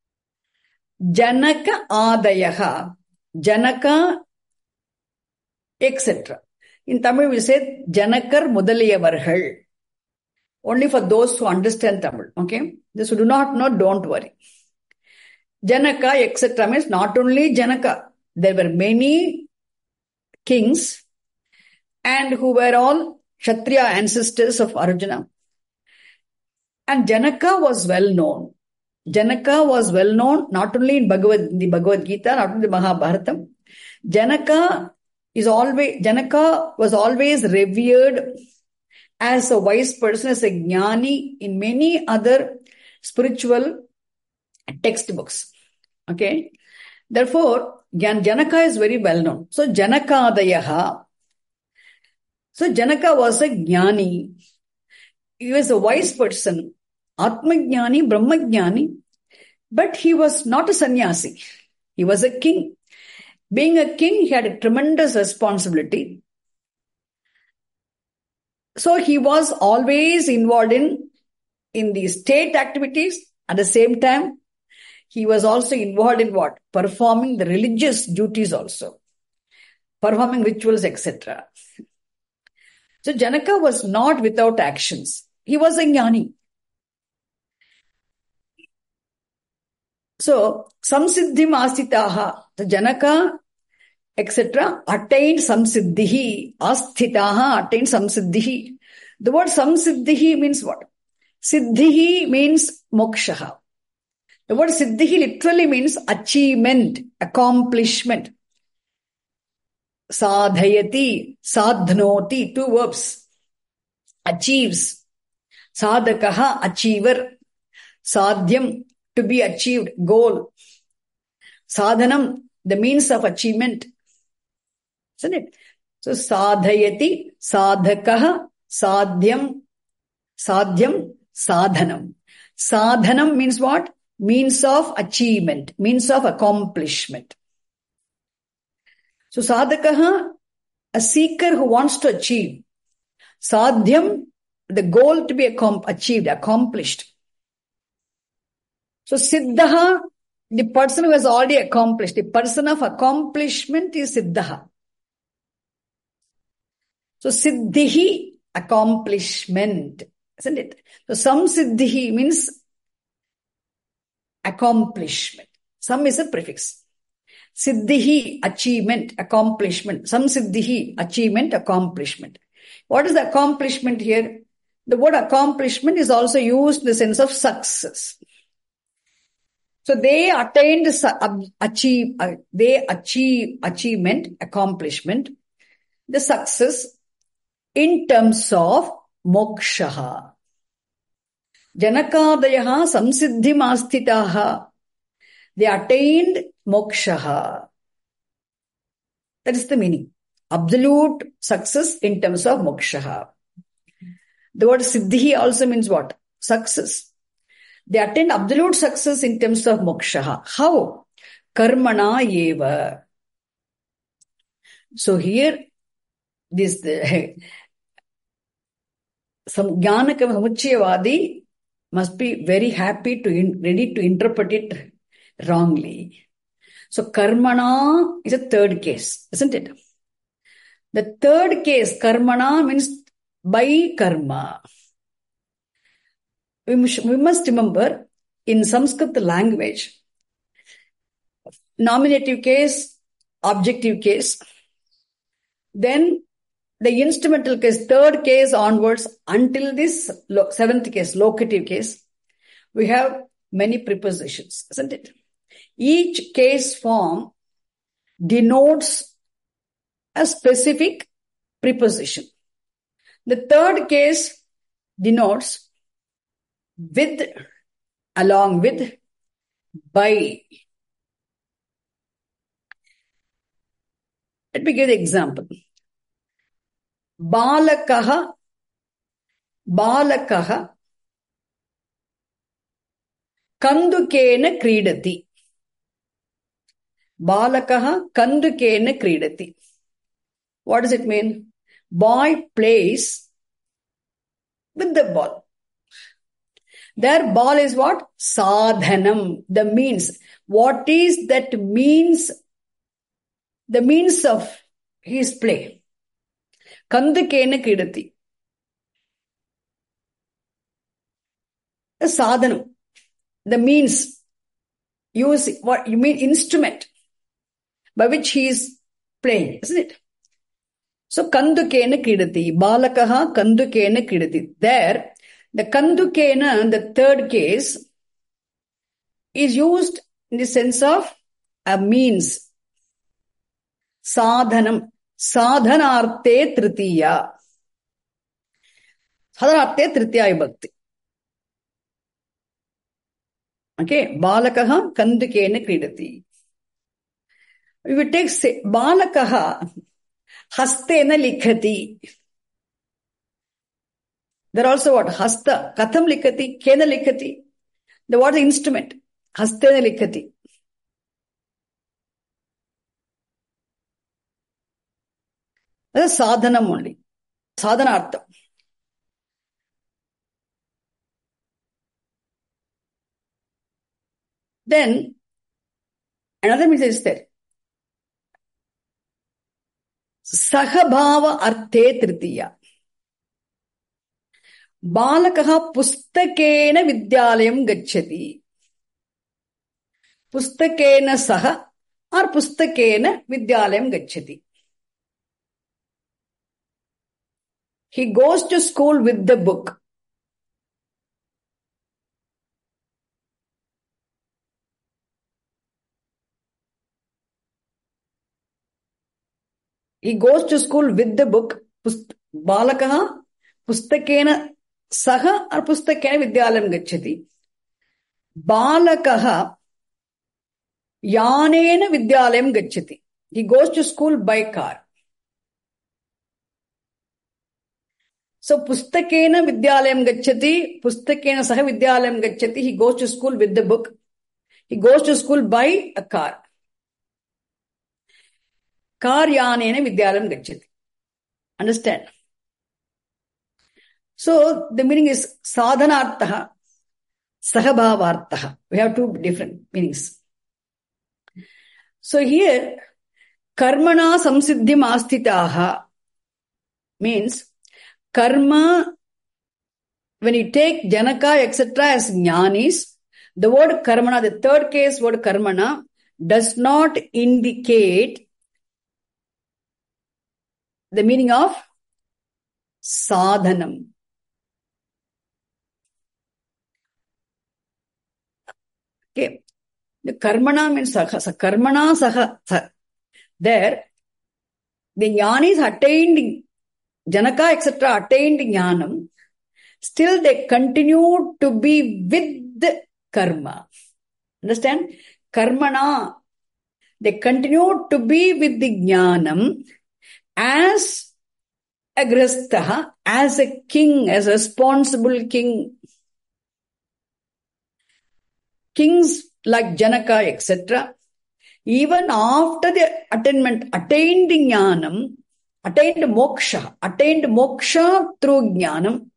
Janaka Adayaha. Janaka, et cetera. In Tamil we say Janakar Mudaliyavargal. Only for those who understand Tamil. Okay? Those who do not know, don't worry. Janaka, et cetera means not only Janaka. There were many kings and who were all Kshatriya ancestors of Arjuna. And Janaka was well known. Janaka was well known not only in Bhagavad, the Bhagavad Gita, not only the Mahabharatam. Janaka is always, Janaka was always revered as a wise person, as a jnani in many other spiritual textbooks. Okay. Therefore, Janaka is very well known. So, Janakadayaha. So, Janaka was a jnani. He was a wise person. Atmajnani, Brahmajnani. But he was not a sannyasi. He was a king. Being a king, he had a tremendous responsibility. So he was always involved in, in the state activities. At the same time, he was also involved in what? Performing the religious duties also. Performing rituals, et cetera. So Janaka was not without actions. He was a jnani. So, samsiddhim astitaha. The Janaka et cetera, attained samsiddhihi, asthitaha attained samsiddhihi. The word samsiddhihi means what? Siddhihi means mokshaha. The word siddhihi literally means achievement, accomplishment. Sadhayati, sadhnoti, two verbs. Achieves. Sadhakaha, achiever. Sadhyam, to be achieved, goal. Sadhanam, the means of achievement. Isn't it? So, sadhayati, sadhakaha, sadhyam, sadhyam, sadhanam. Sadhanam means what? Means of achievement, means of accomplishment. So, sadhakaha, a seeker who wants to achieve. Sadhyam, the goal to be achieved, accomplished. So, siddhaha, the person who has already accomplished. The person of accomplishment is siddhaha. So, siddhihi, accomplishment. Isn't it? So, samsiddhihi means accomplishment. Sam is a prefix. Siddhihi, achievement, accomplishment. Samsiddhihi, achievement, accomplishment. What is the accomplishment here? The word accomplishment is also used in the sense of success. So they attained, achieve, they achieve achievement, accomplishment, the success in terms of mokshaha. Janakadayaha samsiddhim asthitaha. They attained mokshaha. That is the meaning. Absolute success in terms of mokshaha. The word siddhi also means what? Success. They attain absolute success in terms of mokshaha. How? Karmana eva. So here, this some jnanaka samuchayavadi must be very happy to in, ready to interpret it wrongly. So karmana is a third case, isn't it? The third case, karmana, means by karma. We must, we must remember, in Sanskrit language, nominative case, objective case, then the instrumental case, third case onwards, until this seventh case, locative case, we have many prepositions, isn't it? Each case form denotes a specific preposition. The third case denotes with, along with, by. Let me give the example. Balakaha, balakaha, kandukena kridati. Balakaha kandukena kridati. What does it mean? Boy plays with the ball. Their ball is what? Sadhanam, the means. What is that means? The means of his play. Kandukena kridati. The sadhanam, the means. Use what you mean, instrument by which he is playing, isn't it? So, kandukena kridati. Balakaha kandukena kridati. There, the kandukena, the third case, is used in the sense of a means. Sadhanam. Sadhanarte tritiya. Sadhanarte tritiya bhakti. Okay. Balakaha kandukena kridati. We will take say, Balakaha hastena likhati. There also what? Hasta. Katham likhati. Kena likhati. The what is the instrument? Hastena likhati. That is sadhanam only. Sadhanartham. Then, another meaning is there. Sahabhava arte tritiya. Balakaha pustakena vidyalayam gacchati. Pustakena saha or pustakena vidyalayam gacchati. He goes to school with the book. He goes to school with the book. Balakaha pustakena saha or pustakena vidyalayam gacchati. Balakaha yanena vidyalayam gacchati. He goes to school by car. So pustakena vidyalayam gacchati, pustakena saha vidyalayam gacchati. He goes to school with the book. He goes to school by a car. Karyanena vidyalayam gacchati. Understand? So the meaning is sadhanarthaha, sahabhavarthaha. We have two different meanings. So here, karmana samsiddhim astitaha means karma, when you take Janaka, et cetera as jnanis, the word karmana, the third case word karmana, does not indicate the meaning of sadhanam. Okay. The karmana means saha. So karmana saha. saha. There, the jnanis attained, Janaka, et cetera attained jnanam. Still they continue to be with the karma. Understand? Karmana. They continue to be with the jnanam as a grihastha, as a king, as a responsible king. Kings like Janaka, et cetera, even after the attainment, attained jnanam, attained moksha, attained moksha through jnanam,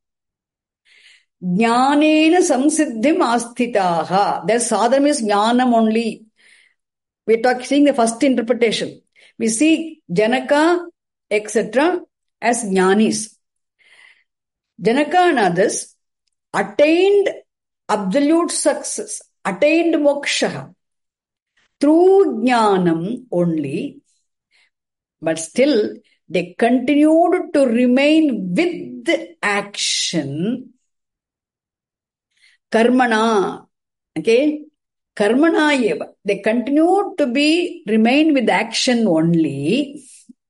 jnanena samsiddhim asthitaha. Their sadhanam is jnanam only. We're talking, seeing the first interpretation. We see Janaka, et cetera as jnanis. Janaka and others attained absolute success, attained moksha through jnanam only, but still they continued to remain with the action karmana. Okay? Karmana eva. They continued to be, remain with action only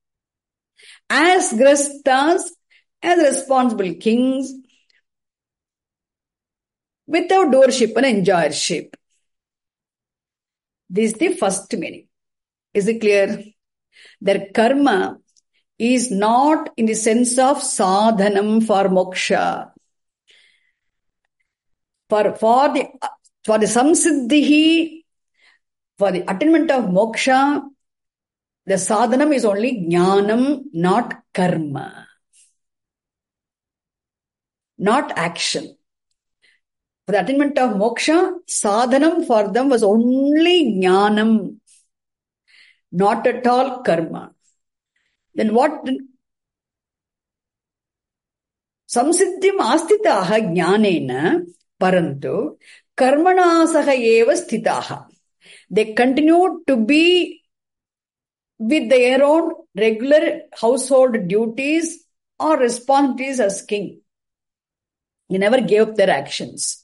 as grihasthas, as responsible kings, without doership and enjoyership. This is the first meaning. Is it clear? Their karma is not in the sense of sadhanam for moksha. For, for the for the samsiddhi, for the attainment of moksha, the sadhanam is only jnanam, not karma. Not action. For the attainment of moksha, sadhanam for them was only jnanam, not at all karma. Then what? Samsiddhim astitaha jnanena parantu karmanasaha eva sthitaha. They continued to be with their own regular household duties or responsibilities as king. They never gave up their actions.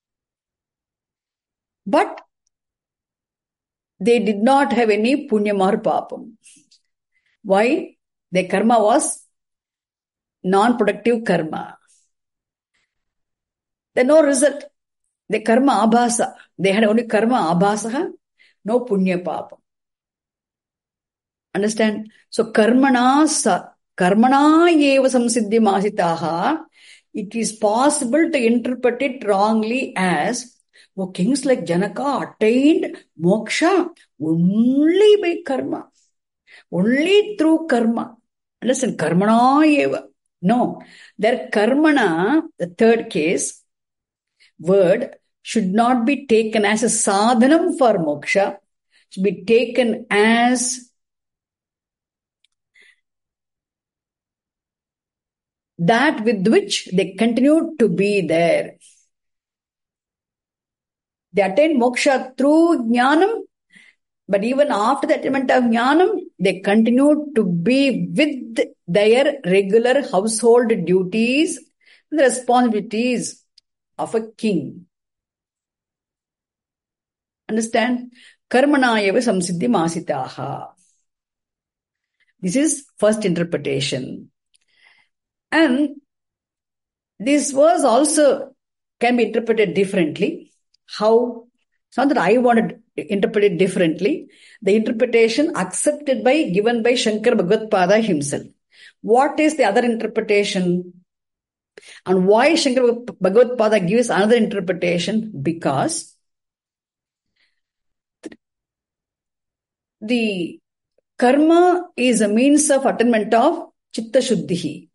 But they did not have any punyam or papam. Why? Their karma was non-productive karma. There no result. The karma abhasa. They had only karma abhasaha, no punya papam. Understand? So karmana sa, karmana eva samsiddhim asitaha. It is possible to interpret it wrongly as, oh, kings like Janaka attained moksha only by karma. Only through karma. Listen, karmana eva. No. Their karmana, the third case, word should not be taken as a sadhanam for moksha. Should be taken as that with which they continued to be there. They attained moksha through jnanam, But even after the attainment of jnanam, they continue to be with their regular household duties, the responsibilities of a king. Understand? Karmana eva samsiddhi masitaha. This is first interpretation. And this verse also can be interpreted differently. How? It's not that I want to interpret it differently. The interpretation accepted by, given by Shankara Bhagavad-pada himself. What is the other interpretation? And why Shankara Bhagavad-pada gives another interpretation? Because the karma is a means of attainment of chitta shuddhi.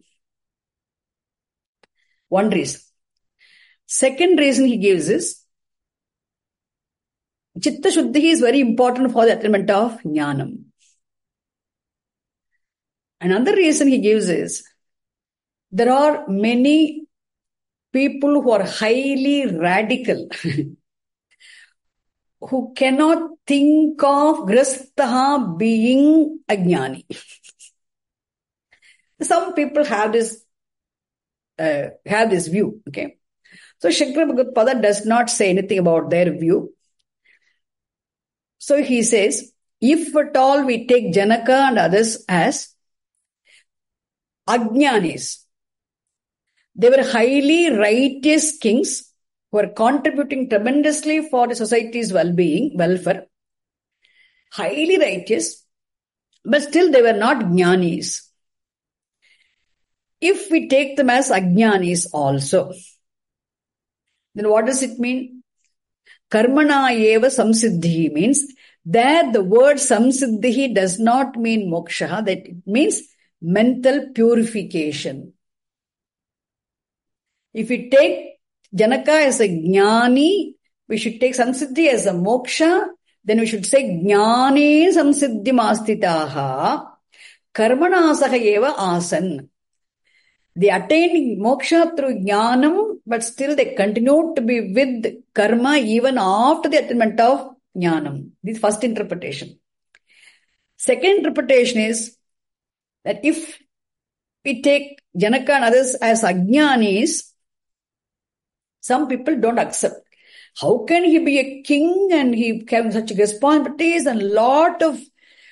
One reason. Second reason he gives is chitta shuddhi is very important for the attainment of jnanam. Another reason he gives is there are many people who are highly radical who cannot think of grihastha being a jnani. Some people have this uh, have this view. Okay, so Shankara Bhagavad-pada does not say anything about their view. So he says, if at all we take Janaka and others as ajnanis, they were highly righteous kings who are contributing tremendously for the society's well-being, welfare, highly righteous, but still they were not jnanis. If we take them as ajnanis also, then what does it mean? Karmana eva samsiddhi means that the word samsiddhi does not mean moksha, that it means mental purification. If we take Janaka as a jnani, we should take samsiddhi as a moksha, then we should say jnane samsiddhi mastitaha karmana saha eva asan. They attained moksha through jnanam, but still they continue to be with karma even after the attainment of jnanam. This is first interpretation. Second interpretation is that if we take Janaka and others as ajnanis, some people don't accept. How can he be a king and he have such responsibilities and lot of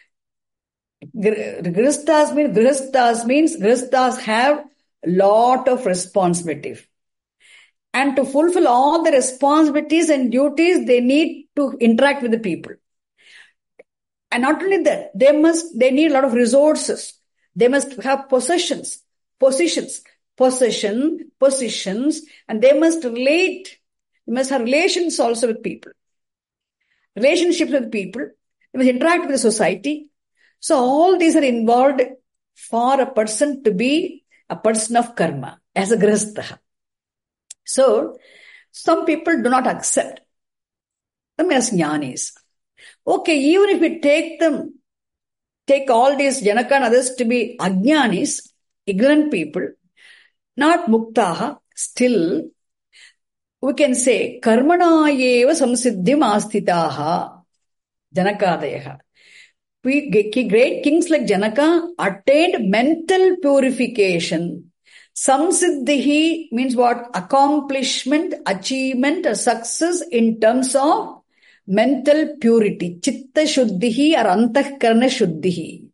grihasthas means grihasthas means grihasthas have lot of responsibility. And to fulfill all the responsibilities and duties, they need to interact with the people. And not only that, they must, they need a lot of resources. They must have possessions, positions, possession, positions, and they must relate, they must have relations also with people. Relationships with people, they must interact with the society. So all these are involved for a person to be a person of karma, as a grihastha. So, some people do not accept them as jnanis. Okay, even if we take them, take all these Janaka and others to be ajnanis, ignorant people, not muktaha, still, we can say, karmana eva samsiddhim astitaha, Janakadayaha. We, great kings like Janaka attained mental purification. Samsiddhi means what? Accomplishment, achievement, or success in terms of mental purity. Chitta shuddhi or antahkarana shuddhi.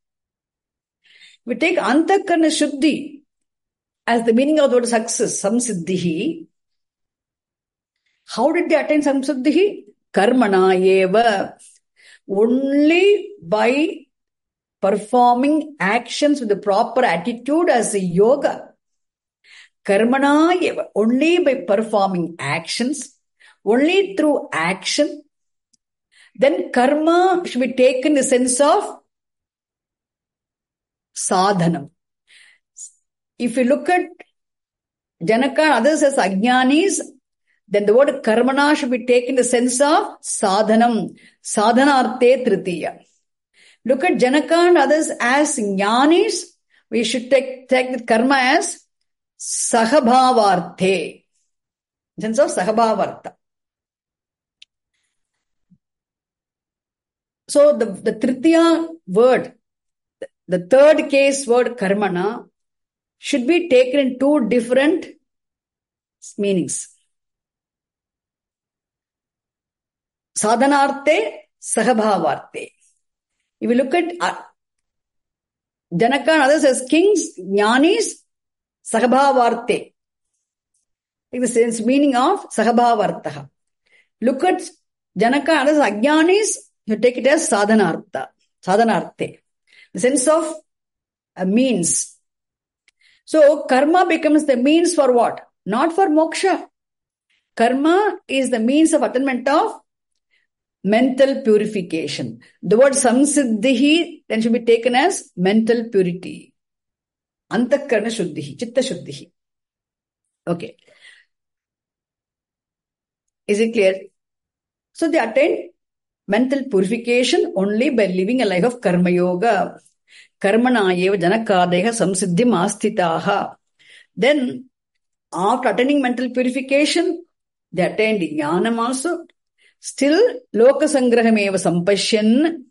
We take antahkarana shuddhi as the meaning of the word success, samsiddhi. How did they attain samsiddhi? Karmana eva. Only by performing actions with the proper attitude as a yoga. Karmana eva. Only by performing actions, only through action. Then karma should be taken in the sense of sadhanam. If you look at Janaka and others as ajnanis, then the word karmana should be taken in the sense of sadhanam, sadhanarte tritiya. Look at Janaka and others as jnanis, we should take, take the karma as sahabhavarte, in sense of sahabhavartha. So the, the Tritiya word, the third case word karmana, should be taken in two different meanings. Sadhanarthe, sahabhavarte. If you look at uh, Janaka and others as kings, jnanis, sahabhavarte. In the sense meaning of sahabhavartaha. Look at Janaka and others ajnanis, you take it as sadhanartha, sadhanarthe. The sense of a means. So karma becomes the means for what? Not for moksha. Karma is the means of attainment of mental purification. The word samsiddhi then should be taken as mental purity. Antakarana shuddhi, chitta shuddhi. Okay. Is it clear? So they attain mental purification only by living a life of karma yoga. Karmana eva janakadeha samsiddhim astitaha. Then, after attaining mental purification, they attained jnanam also. Still, loka sangraham eva sampashyan.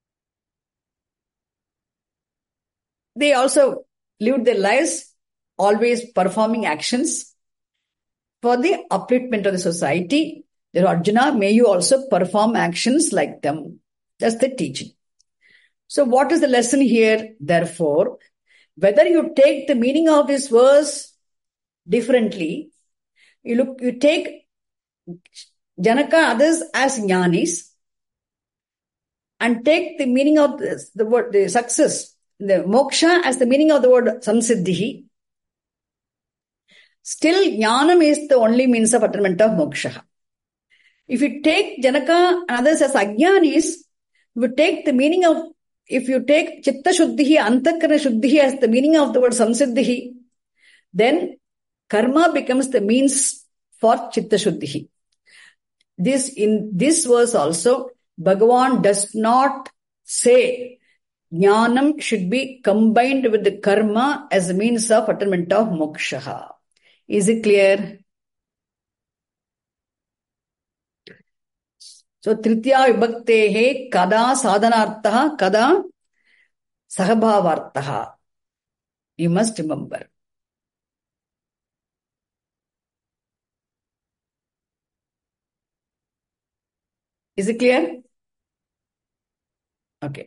They also lived their lives always performing actions for the upliftment of the society. There, Arjuna, may you also perform actions like them. That's the teaching. So what is the lesson here? Therefore, whether you take the meaning of this verse differently, you look, you take Janaka others as jnanis and take the meaning of this, the word, the success, the moksha as the meaning of the word samsiddhi. Still, jnanam is the only means of attainment of moksha. If you take Janaka and others as ajnanis, you take the meaning of, if you take chitta shuddhi, antakarana shuddhi as the meaning of the word samsiddhi, then karma becomes the means for chitta shuddhi. This, in this verse also, Bhagavan does not say jnanam should be combined with the karma as a means of attainment of moksha. Is it clear? So, Tritiya vibhaktehe kada sadhanartaha kada sahabhavartaha. You must remember. Is it clear? Okay.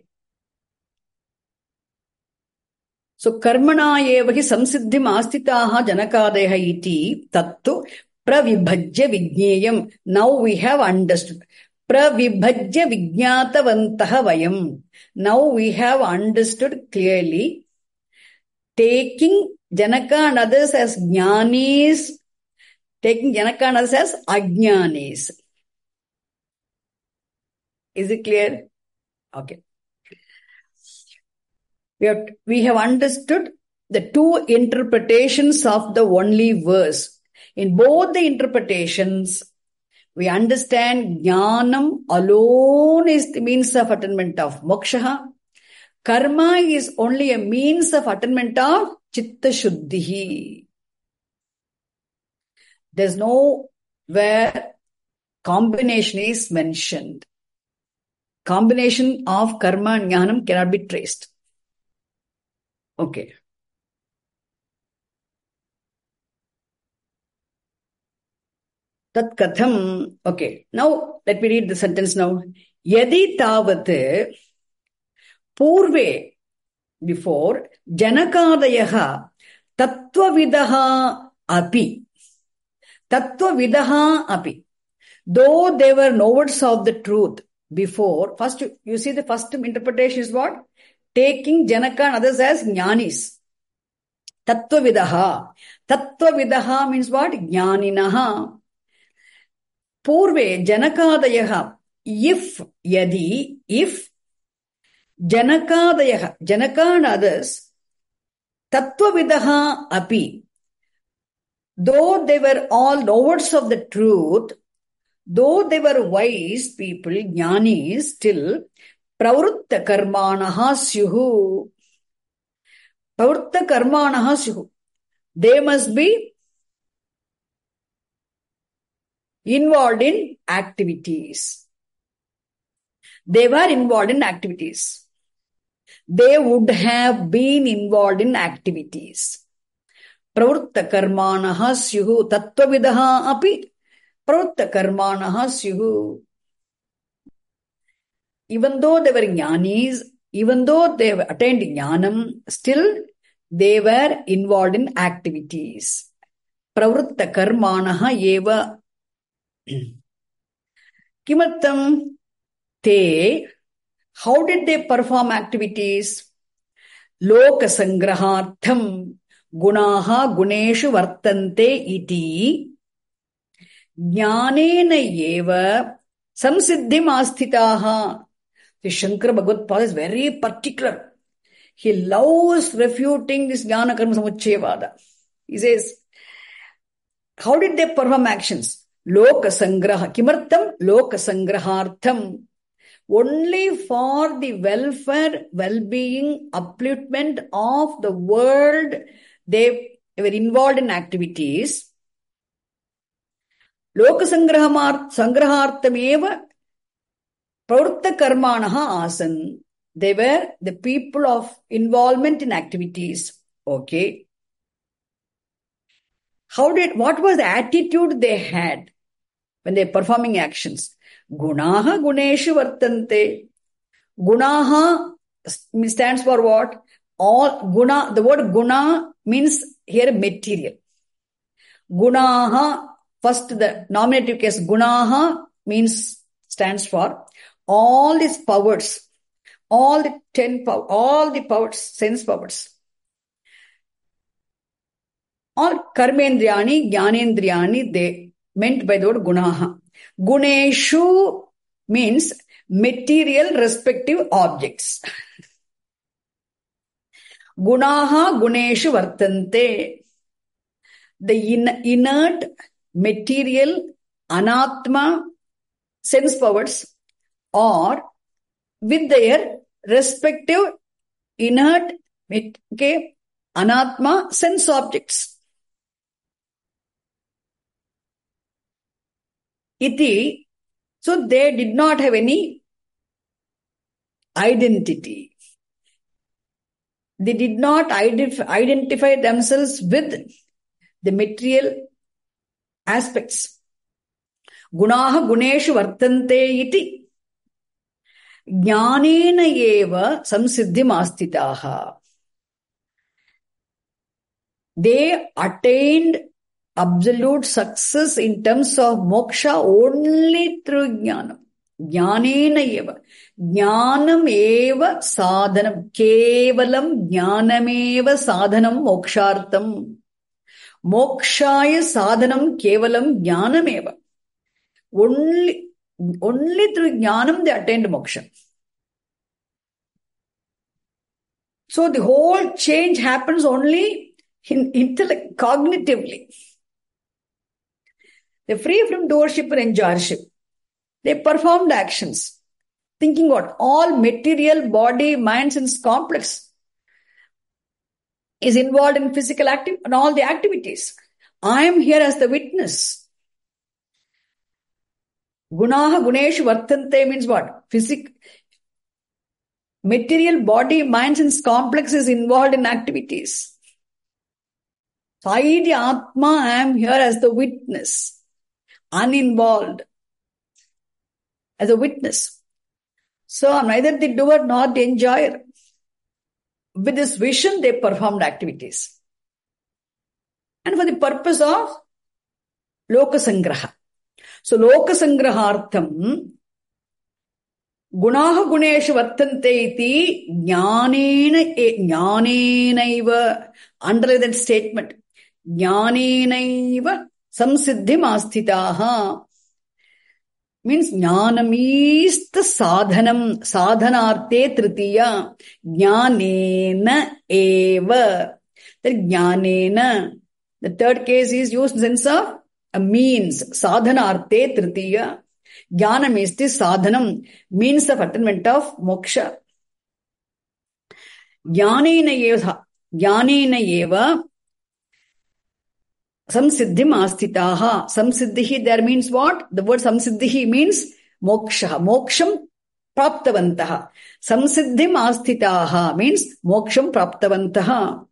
So, karmana evahi samsiddhim astitaha janakadeha iti tattu pravibhajya vijneyam. Now we have understood. Pravibhajya vijnatavantaha vayam. Now we have understood clearly. Taking Janaka and others as jnanis, taking Janaka and others as ajnanis. Is it clear? Okay. We have, we have understood the two interpretations of the only verse. In both the interpretations, we understand jnanam alone is the means of attainment of moksha. Karma is only a means of attainment of chitta shuddhi. There's no where combination is mentioned. Combination of karma and jnanam cannot be traced. Okay. Tat katham. Okay. Now, let me read the sentence now. Yadi tavat purve, before, janakadayaha tattvavidaha api. Tattvavidaha api. Though they were knowers of the truth before, first you, you see the first interpretation is what? Taking Janaka and others as jnanis. Tattvavidaha. Tattvavidaha means what? Jnaninaha. Purve janakadayaha. If, yadi, if janakadayaha, Janaka and others, tattvavidaha api. Though they were all knowers of the truth, though they were wise people, jnanis, still, pravritta karmanaha syuhu. Pravritta karmanaha syuhu. They must be involved in activities. They were involved in activities. They would have been involved in activities. Pravritta karmanaha syuhu tattvavidaha api pravritta karmanaha syuhu. Even though they were jnanis, even though they attained jnanam, still they were involved in activities. Pravritta karmanaha eva. Kimartam te. How did they perform activities? Loka sangrahartham gunaha guneshu vartante iti jnanena eva samsiddhim asthitaha. The Shankara Bhagavad Pada is very particular. He loves refuting this jnana karma samuccayavada. He says, how did they perform actions? Loka sangraha. Kimartham? Loka sangrahartham. Only for the welfare, well-being, upliftment of the world, they were involved in activities. Loka sangrahartham eva pravritta karmanaha asan. They were the people of involvement in activities. Okay. How did, what was the attitude they had when they were performing actions? Gunaha guneshu vartante. Gunaha stands for what? All guna, the word guna means here material. Gunaha, first the nominative case, gunaha means, stands for all these powers, all the ten powers, all the powers, sense powers. All karmendriyani, jnanendriyani, they meant by the word gunaha. Guneshu means material respective objects. Gunaha guneshu vartante. The in, inert, material, anatma, sense powers, or with their respective inert, okay, anatma, sense objects. Iti, so they did not have any identity. They did not identif- identify themselves with the material aspects. Gunaha guneshu vartante iti jnanena eva samsiddhim astitaha. They attained absolute success in terms of moksha only through jnanam. Jnanena eva. Jnanam eva sadhanam. Kevalam jnanam eva sadhanam mokshartham. Mokshaya sadhanam kevalam jnanam eva. Only, only through jnanam they attained moksha. So the whole change happens only in intellect, cognitively. They're free from doership and enjoyership. They performed actions. Thinking what? All material, body, mind, sense complex is involved in physical activity and all the activities. I am here as the witness. Gunaha guneshu vartante means what? Physical, material, body, mind, sense complex is involved in activities. So I, the Atma, I am here as the witness, uninvolved, as a witness. So I'm neither the doer nor the enjoyer. With this vision, they performed activities. And for the purpose of Loka Sangraha. So Loka Sangrahartham Gunaha Guneshu Vartante iti Jnanena Jnanenaiva. Underline that statement. Jnanenaiva Samsiddhim Asthitaha. Means Jnanam is the sadhanam. Sadhanarte tritiya. Jnanena eva. The Jnanena. The third case is used in the sense of a means. Sadhanarte tritiya. Jnanam is the sadhanam. Means of attainment of moksha. Jnanena eva. Jnanena eva. Samsiddhim asthitaha. Samsiddhi there means what? The word samsiddhi means moksha. Moksham praptavantaha. Samsiddhim asthitaha means moksham praptavantaha.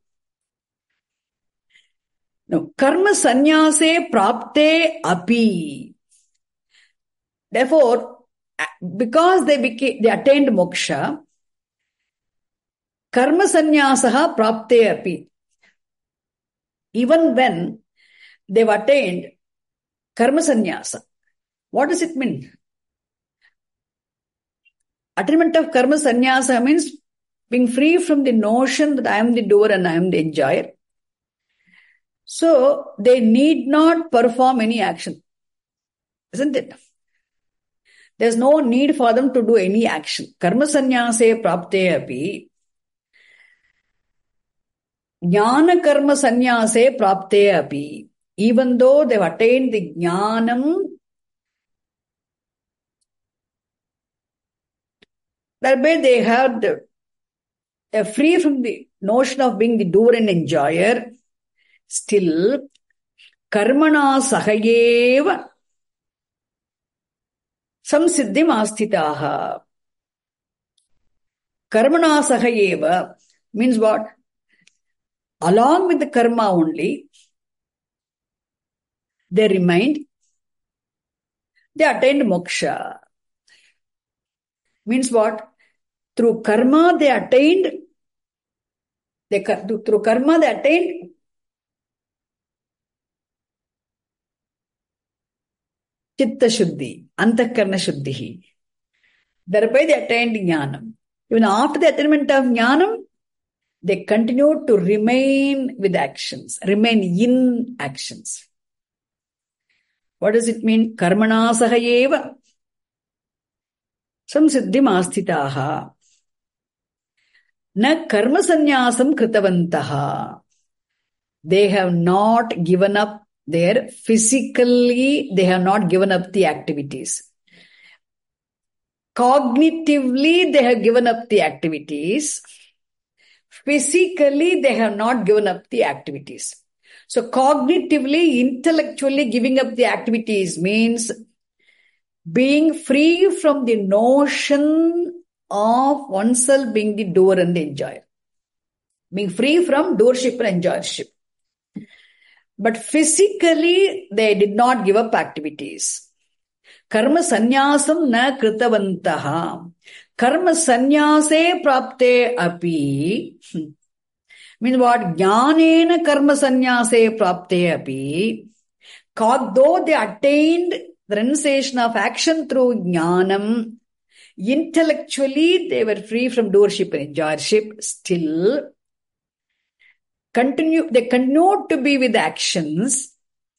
No, karma sannyase prapte api. Therefore, because they became, they attained moksha, karma sannyasaha prapte api. Even when they've attained karma sannyasa, what does it mean? Attainment of karma sannyasa means being free from the notion that I am the doer and I am the enjoyer. So they need not perform any action. Isn't it? There's no need for them to do any action. Karma sannyase prapte api. Jnana karma sannyase prapte api. Even though they've attained the jnanam, thereby they have the, they're free from the notion of being the doer and enjoyer. Still, karmana sahayeva samsiddhim asthitaha. Karmana sahayeva means what? Along with the karma only, they remained, they attained moksha. Means what? Through karma they attained, they, through karma they attained chitta shuddhi, antakarna shuddhi. Thereby they attained jnanam. Even after the attainment of jnanam, they continue to remain with actions, remain in actions. What does it mean? Karmana sahayeva samsiddhim asthitaha. Na karma sannyasam kritavantaha. They have not given up their physically, they have not given up the activities. Cognitively, they have given up the activities. Physically, they have not given up the activities. So cognitively, intellectually giving up the activities means being free from the notion of oneself being the doer and the enjoyer. Being free from doership and enjoyership. But physically, they did not give up activities. Karma sannyasam na kritavantaha. Karma sannyase prapte api. Means what? Jnanena karma sannyase prapte api. Though they attained the renunciation of action through jnanam, intellectually they were free from doership and enjoyership. Still, continue, they continued to be with actions.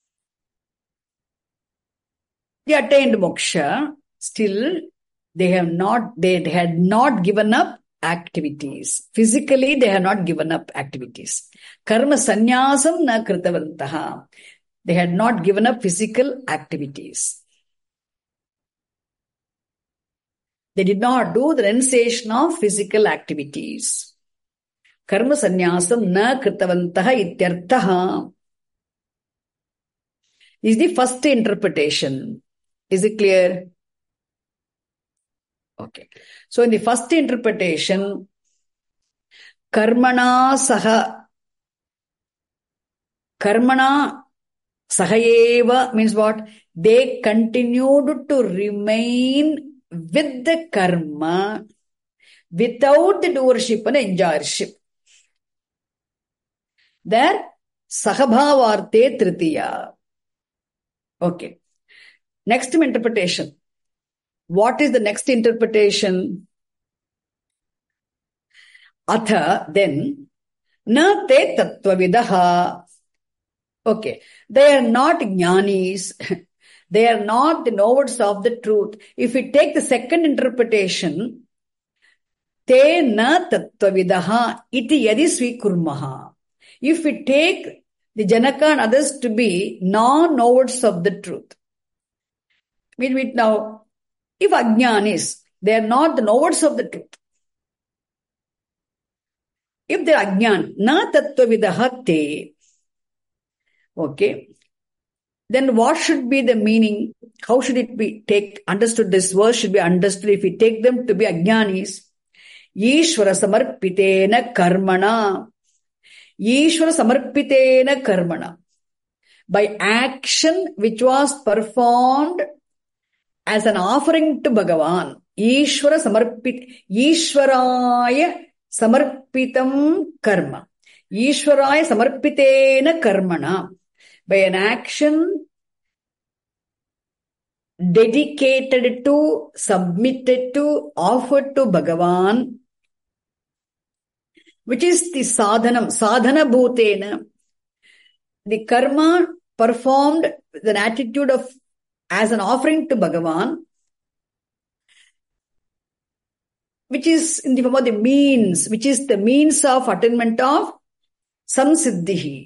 They attained moksha. Still, they have not, they had not given up activities. Physically, they have not given up activities. Karma sannyasam na kritavantaha. They had not given up physical activities. They did not do the renunciation of physical activities. Karma sannyasam na kritavantaha ityarthaha. Is the first interpretation. Is it clear? Okay. So in the first interpretation, karmana saha, karmana sahayeva means what? They continued to remain with the karma without the doership and enjoyership. There, sahabhavarte tritiya. Okay. Next interpretation. What is the next interpretation? Atha, then, na te tattvavidaha. Okay. They are not jnanis. They are not the knowers of the truth. If we take the second interpretation, te na tattvavidaha iti yadi svikurmaha. If we take the Janaka and others to be non-knowers of the truth. Mean it now. If ajnanis, they are not the knowers of the truth. If they are ajnan, na tattvavidaha te. Okay. Then what should be the meaning? How should it be take understood? This verse should be understood if we take them to be ajnanis. Ishvara samarpitena karmana. Ishvara samarpitena karmana. By action which was performed as an offering to Bhagavan. Ishvara samarpit, Ishvaraya samarpitam karma. Ishvaraya samarpitena karmana. By an action dedicated to, submitted to, offered to Bhagavan, which is the sadhanam, sadhana bhutena, the karma performed with an attitude of as an offering to Bhagavan, which is in the form of the means, which is the means of attainment of samsiddhi.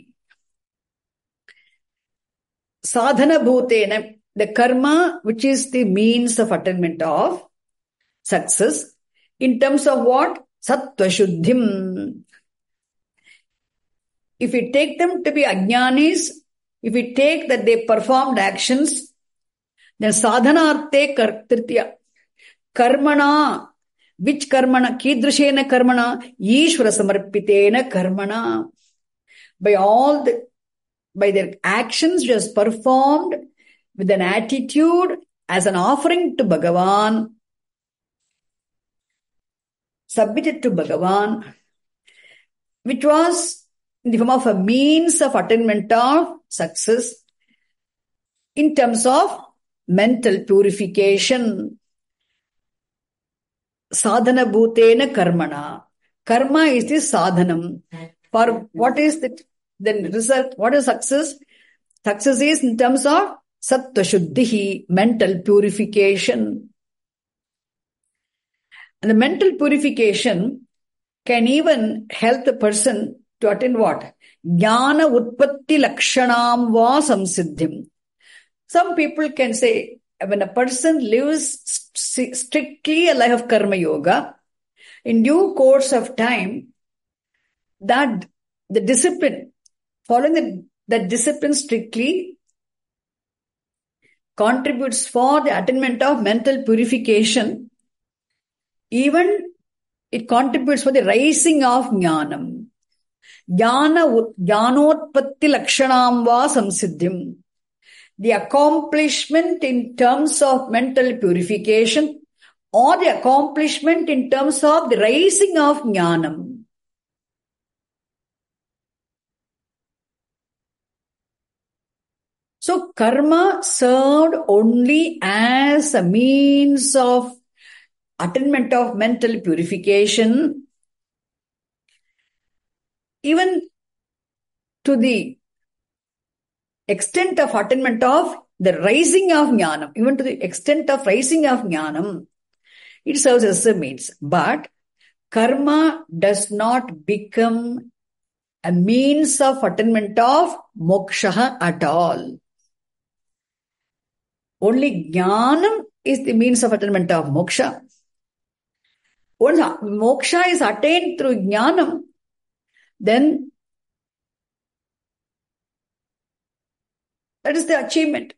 Sadhana bhutena, the karma which is the means of attainment of success, in terms of what? Sattva shuddhim. If we take them to be ajnanis, if we take that they performed actions, then sadhanarte kartritya. Karmana. Which karmana? Kidrushena karmana? Ishvara samarpitena karmana. By all the, by their actions just performed with an attitude as an offering to Bhagavan, submitted to Bhagavan, which was in the form of a means of attainment of success in terms of mental purification. Sadhana bhutena karmana. Karma is the sadhanam. For what is the then result? What is success? Success is in terms of sattva shuddhi, mental purification. And the mental purification can even help the person to attain what? Jnana utpatti lakshanam va samsiddhim. Some people can say, when a person lives st- strictly a life of karma yoga, in due course of time, that the discipline, following the, that discipline strictly, contributes for the attainment of mental purification. Even it contributes for the rising of jnanam. Jnana, jnanotpatti lakshanam va samsiddhim. The accomplishment in terms of mental purification or the accomplishment in terms of the rising of jnanam. So karma served only as a means of attainment of mental purification, even to the extent of attainment of the rising of jnanam, even to the extent of rising of jnanam, it serves as a means. But karma does not become a means of attainment of moksha at all. Only jnanam is the means of attainment of moksha. Once moksha is attained through jnanam, then that is the achievement.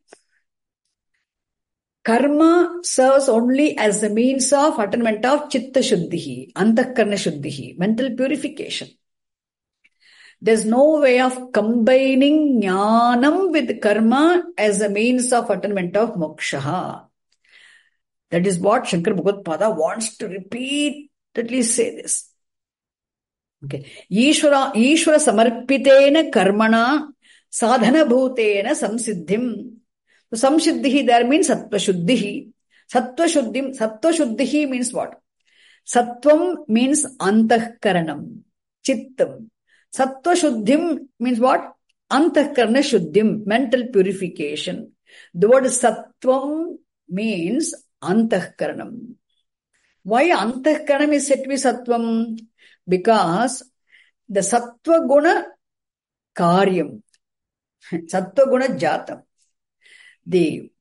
Karma serves only as a means of attainment of chitta shuddhi, antakarna shuddhi, mental purification. There's no way of combining jnanam with karma as a means of attainment of moksha. That is what Shankara Bhagavad wants to repeatedly say this. Okay. Ishvara, Ishvara samarpitena karmana sadhana bhutena samsiddhim. So samsiddhi there means sattva shuddhi. Sattva shuddhim, sattva shuddhi means what? Sattvam means antahkaranam, chittam. Sattva shuddhim means what? Antahkarana shuddhim, mental purification. The word sattvam means antahkaranam. Why antahkaranam is said to be sattvam? Because the sattva guna karyam, sattva guna jatam. The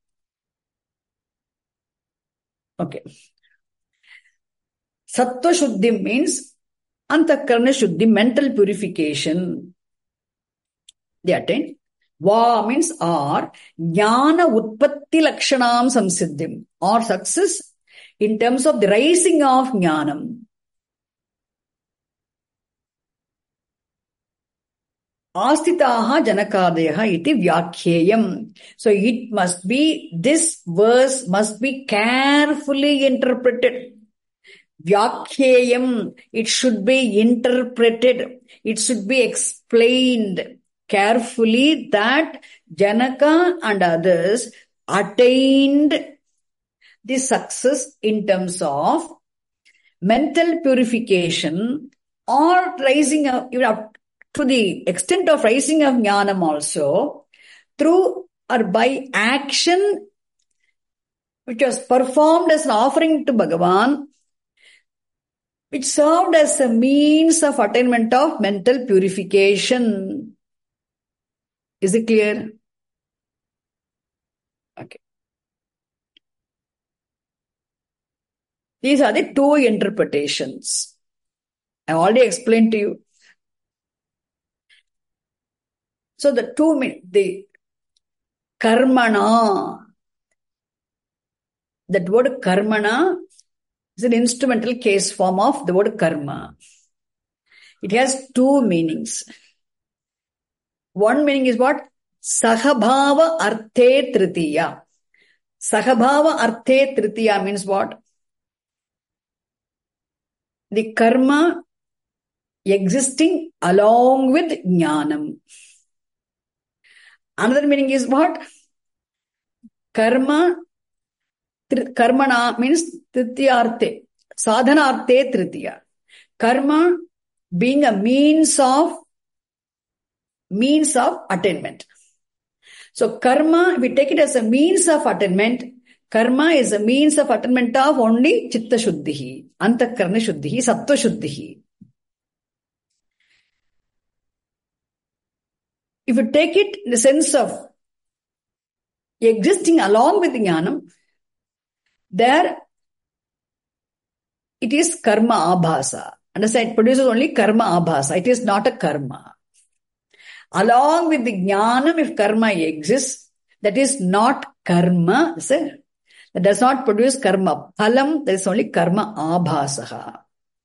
okay. Sattva shuddhi means antakarna shuddhi, mental purification. They attain. Va means or, jnana utpatti lakshanam samsiddhim, or success in terms of the rising of jnanam. Astitaha janakadeha iti vyakhyayam. So it must be, this verse must be carefully interpreted. Vyakhyayam, it should be interpreted. It should be explained carefully that Janaka and others attained the success in terms of mental purification or rising up, to the extent of rising of jnanam also, through or by action which was performed as an offering to Bhagavan, which served as a means of attainment of mental purification. Is it clear? Okay. These are the two interpretations. I already explained to you. So the two, the karmana, that word karmana is an instrumental case form of the word karma. It has two meanings. One meaning is what? Sahabhava arte tritiya. Sahabhava arte tritiya means what? The karma existing along with jnanam. Another meaning is what? Karma, tri, karmana means tritiyarte, sadhanarte tritiya. Karma being a means of means of attainment. So karma, if we take it as a means of attainment, karma is a means of attainment of only chitta shuddhihi, antakarna shuddhihi, sattva shuddhihi. If you take it in the sense of existing along with jnanam, there it is karma abhasa. Understand? It produces only karma abhasa. It is not a karma. Along with the jnanam, if karma exists, that is not karma. That does not produce karma. Phalam, that is only karma abhasaha.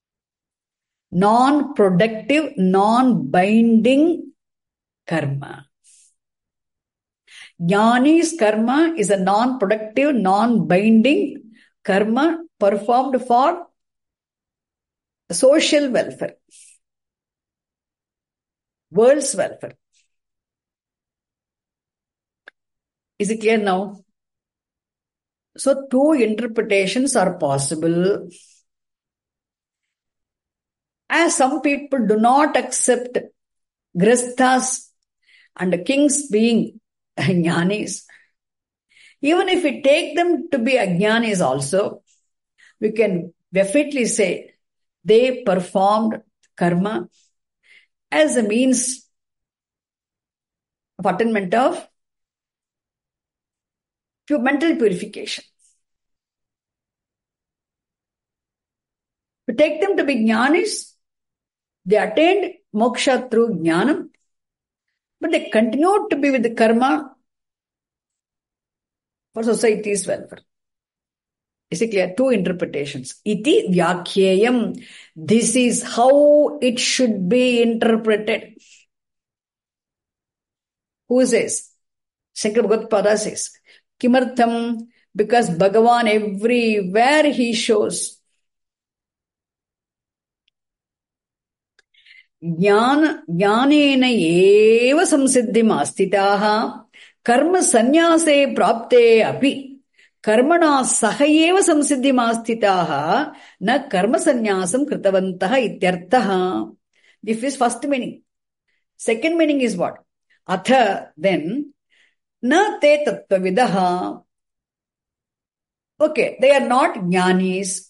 Non-productive, non-binding karma. Jnani's karma is a non-productive, non-binding karma performed for social welfare, world's welfare. Is it clear now? So two interpretations are possible. As some people do not accept grasthas and kings being jnanis, even if we take them to be ajnanis also, we can definitely say they performed karma as a means of attainment of mental purification. We take them to be jnanis, they attained moksha through jnanam, but they continued to be with the karma for society's welfare. Is it clear? Two interpretations. Iti vyakhyayam. This is how it should be interpreted. Who says? Shankara Bhagavad says. Kimartham? Because Bhagavan everywhere he shows. Jnana, jnanena eva samsiddhim astitaha karma sannyase prapte api karmana sahayeva samsiddhim astitaha na karma sannyasam kritavantaha ityartaha. This is first meaning. Second meaning is what? Atha, then, na te tattvavidaha. Okay, they are not jnanis.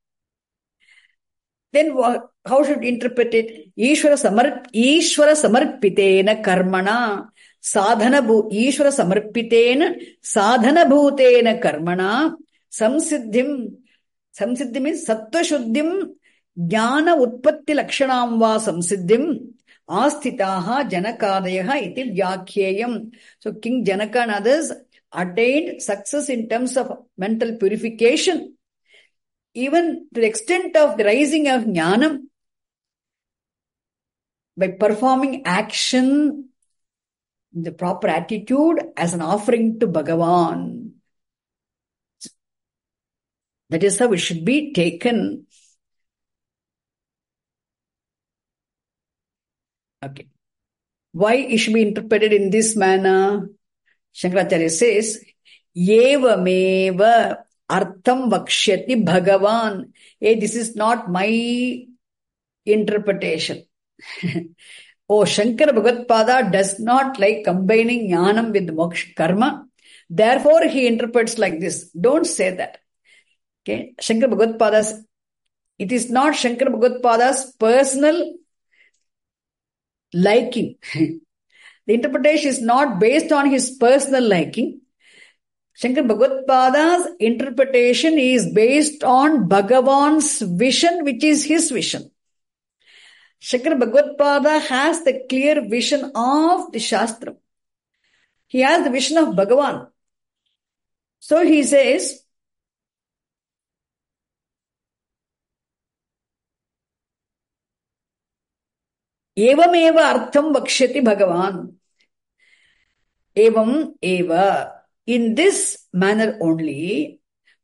Then how should we interpret it? Ishvara samar, Ishvara samarpitena karmana sadhana bhu, Ishvara samarpitena sadhana bhutena karmana samsiddhim. Samsiddhim means sattva shuddhim jnana utpatti lakshanam va samsiddhim Astitaha Janakadayaha iti Vyakyeyam. So King Janaka and others attained success in terms of mental purification, even to the extent of the rising of Jnanam, by performing action, the proper attitude as an offering to Bhagavan. That is how it should be taken. Okay. Why it should be interpreted in this manner? Shankaracharya says, Yevameva artham vakshyati Bhagavan. Hey, this is not my interpretation. Oh, Shankara Bhagavad does not like combining jnanam with moksha karma. Therefore, he interprets like this. Don't say that. Okay, Shankara Bhagavad, it is not Shankara Bhagavad personal liking. The interpretation is not based on his personal liking. Shankara Bhagavad interpretation is based on Bhagavan's vision, which is his vision. Shankara Bhagavad has the clear vision of the Shastra. He has the vision of Bhagavan. So he says, Evam eva artham vakshyati Bhagavan. Evam eva. In this manner only,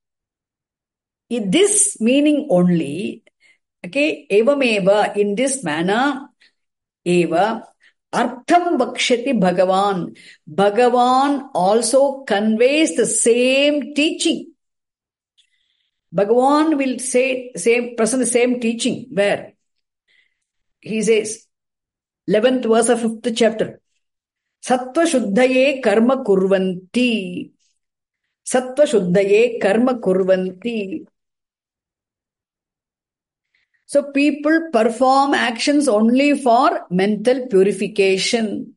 in this meaning only, okay, evam eva, in this manner, eva, artham vakshyati Bhagavan. Bhagavan also conveys the same teaching. Bhagavan will say, same, present the same teaching, where he says, eleventh verse of fifth chapter, Sattva Shuddhaye karma kurvanti. Sattva Shuddhaye karma kurvanti. So people perform actions only for mental purification.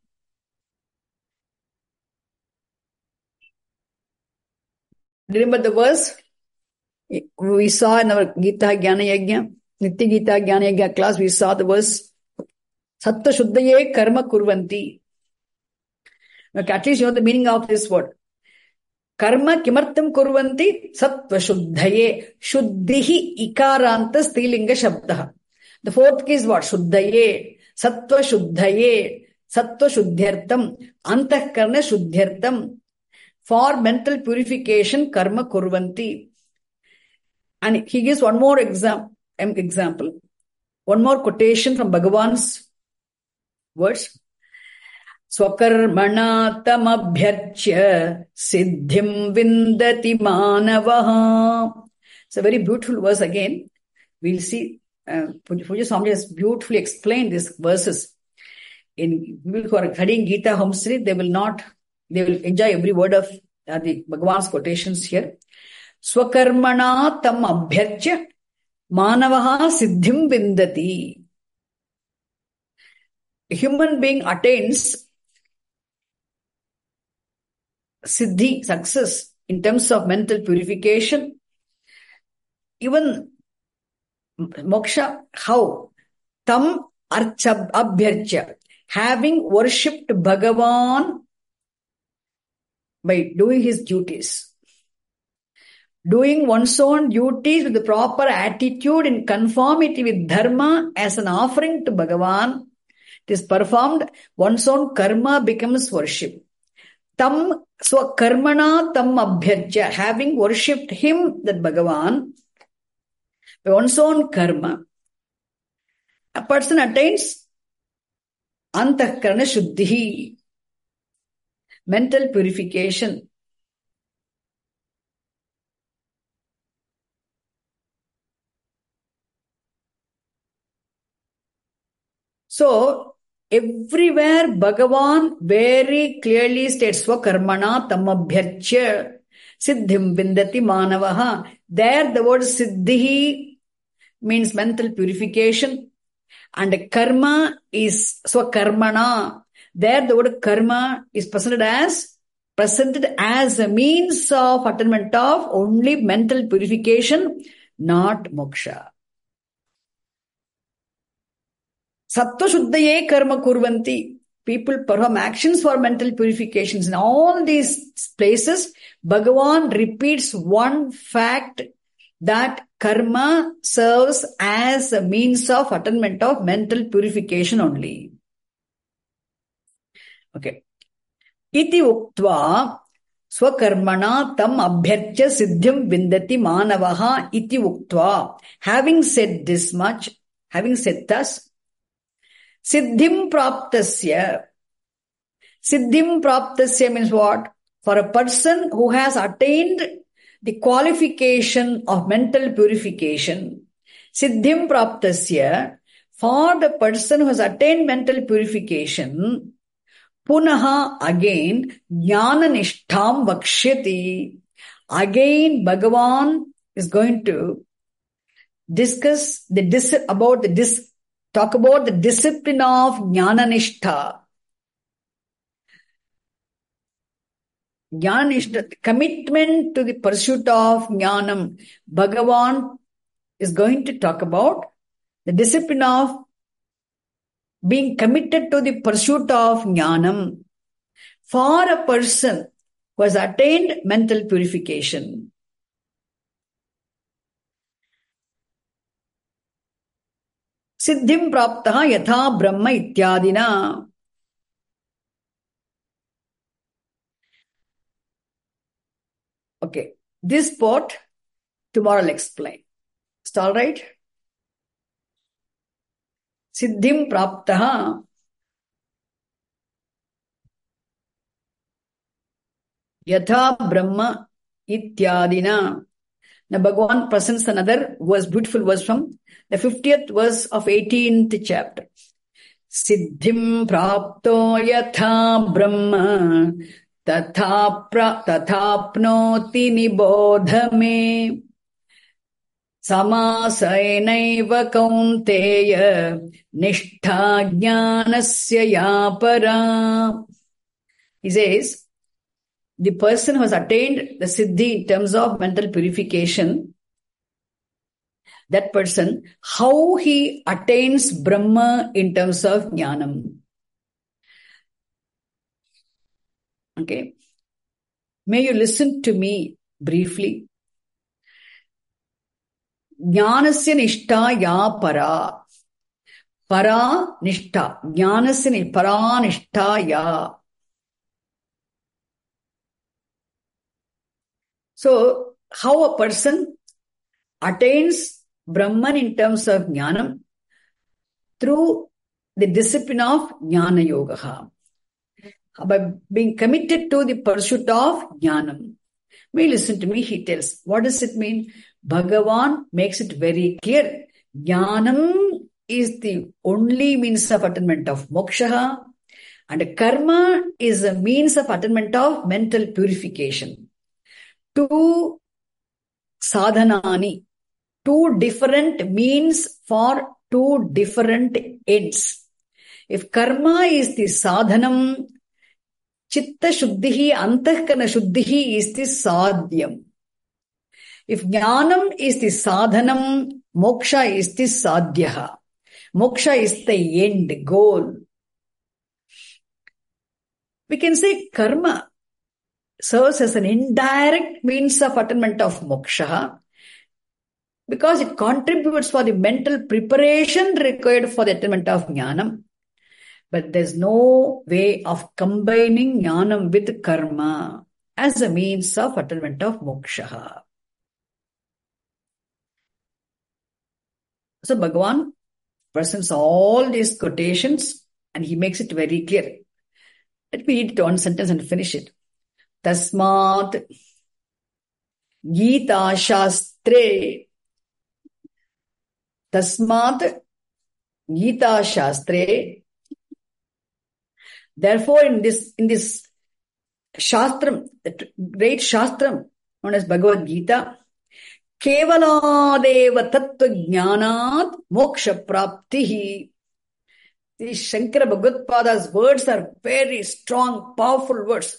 Remember the verse we saw in our Gita Jnana Yajna, Nitya Gita Jnana Yajna class, we saw the verse Sattva Shuddhaye karma kurvanti. Okay, at least you know the meaning of this word. Karma kimartam kurvanti sattva shuddhaye. Shuddhihi ikaranta stilinga shabdaha. The fourth key is what? Shuddhaye. Sattva shuddhaye. Sattva shuddhyartam. Antahkarna shuddhyartam. For mental purification, karma kurvanti. And he gives one more exam, example. One more quotation from Bhagavan's words. Swakarmana tamabhyarchya siddhim vindati manavaha. It's a very beautiful verse again. We'll see. Uh, Puja Swami has beautifully explained these verses. In people who are studying Gita Homestay, they will not, they will enjoy every word of uh, the Bhagavan's quotations here. Swakarmana tamabhyarchya manavaha siddhim vindati. A human being attains siddhi, success, in terms of mental purification. Even moksha, how? Tam archa abhyarcha. Having worshipped Bhagavan by doing his duties. Doing one's own duties with the proper attitude in conformity with dharma as an offering to Bhagavan. It is performed, one's own karma becomes worship. Tam swakarmana tam abhyarcha, having worshipped him, that Bhagavan, by one's own karma, a person attains antahkarana shuddhi, mental purification. So, everywhere Bhagavan very clearly states Swakarmana tamabhyarchya siddhim vindati manavaha. There the word siddhi means mental purification, and karma is Swakarmana. There the word karma is presented as presented as a means of attainment of only mental purification, not moksha. Sattva shuddhaye karma kurvanti. People perform actions for mental purifications. In all these places, Bhagavan repeats one fact, that karma serves as a means of attainment of mental purification only. Okay. Iti uktva swakarmana tam abhyarcha siddhim vindati manavaha iti uktva. Having said this much, having said thus, siddhim praptasya. Siddhim praptasya means what? For a person who has attained the qualification of mental purification. Siddhim praptasya. For the person who has attained mental purification, punaha again, jnana nishtham vakshyati. Again, Bhagavan is going to discuss the dis about the dis talk about the discipline of jnana nishtha. Jnana nishtha, commitment to the pursuit of jnanam. Bhagavan is going to talk about the discipline of being committed to the pursuit of jnanam for a person who has attained mental purification. Siddhim praptaha yatha brahma ityadina. Okay, this part tomorrow I'll explain. It's all right? Siddhim praptaha yatha brahma ityadina. Now Bhagavan presents another verse, beautiful verse from the fiftieth verse of eighteenth chapter. Siddhim prapto yatha brahma tatha pra tathapnoti nibodhame samasaenaiva kaunteya nishtha jnanasya yapara. He says, the person who has attained the siddhi in terms of mental purification, that person, how he attains Brahma in terms of jnanam. Okay. May you listen to me briefly. Jnanasya nishtha ya para. Para nishtha. Jnanasya nishtha. Para nishtha ya. So, how a person attains Brahman in terms of jnanam? Through the discipline of jnana yoga. By being committed to the pursuit of jnanam. May you listen to me, he tells. What does it mean? Bhagavan makes it very clear. Jnanam is the only means of attainment of moksha, and karma is a means of attainment of mental purification. Two sadhanani, two different means for two different ends. If karma is the sadhanam, chitta shuddhihi, antahkana shuddhihi is the sadhyam. If jnanam is the sadhanam, moksha is the sadhyaha. Moksha is the end goal. We can say karma serves as an indirect means of attainment of moksha because it contributes for the mental preparation required for the attainment of jnanam. But there's no way of combining jnanam with karma as a means of attainment of moksha. So Bhagavan presents all these quotations and he makes it very clear. Let me read it one sentence and finish it. Tasmat Gita Shastre. Tasmat Gita Shastre. Therefore, in this in this Shastram, the great Shastram known as Bhagavad Gita, Kevaladeva Tattva Jnanat Moksha Praptihi. These Shankara Bhagavad-pada's words are very strong, powerful words.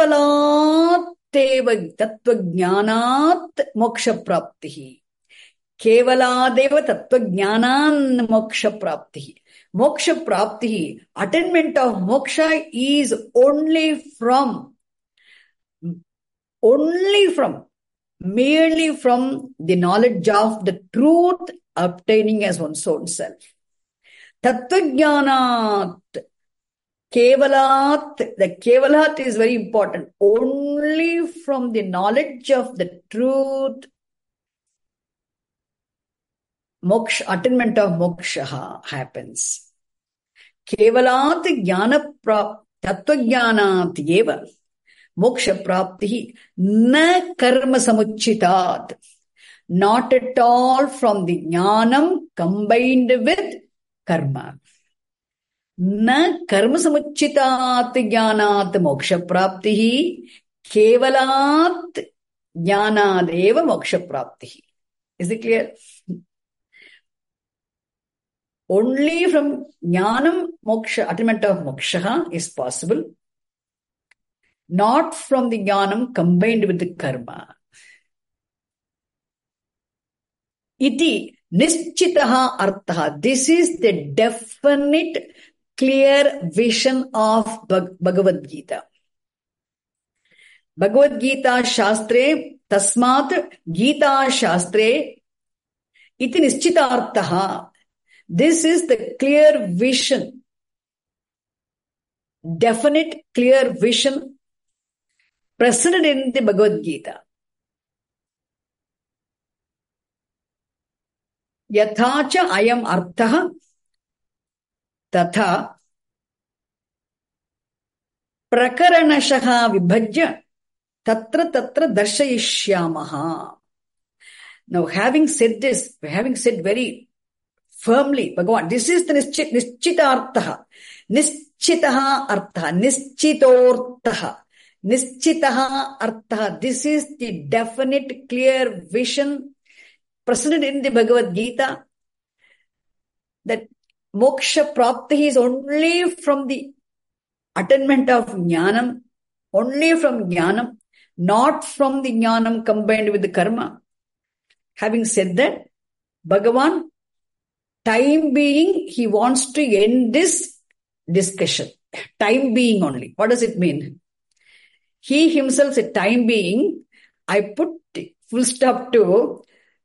Kevaladeva Tattva Jnanat Moksha Praptihi. Kevaladeva tattva jnanan moksha prapti. Moksha prapti, attainment of moksha is only from, only from, merely from the knowledge of the truth obtaining as one's own self. Tattvajnanat, Kevalat, the Kevalat is very important. Only from the knowledge of the truth, moksha, attainment of moksha happens. Kevalat jnana prapti, tattvajnanat eva, moksha prapti, na karma samuchitat. Not at all from the jnanam combined with karma. Na karma samuchitat jnanat moksha prapti, kevalat jnanadeva moksha prapti. Is it clear? Only from jnanam moksha, attainment of moksha is possible. Not from the jnanam combined with the karma. Iti nischitaha artha. This is the definite, clear vision of Bhagavad Gita. Bhagavad Gita Shastre, Tasmat Gita Shastre, iti nischita artha. This is the clear vision, definite, clear vision present in the Bhagavad Gita. Yathacha ayam artha tatha prakaranashaha vibhajya tatra tatra darshayishyamaha. Now, having said this, having said very firmly, Bhagavan, this is the nischita, nischita artha, nischitaha artha, nischitortha, nischitaha artha. This is the definite, clear vision present in the Bhagavad Gita, that moksha prapti is only from the attainment of jnanam, only from jnanam, not from the jnanam combined with the karma. Having said that, Bhagavan, time being, he wants to end this discussion. Time being only. What does it mean? He himself said, time being, I put full stop to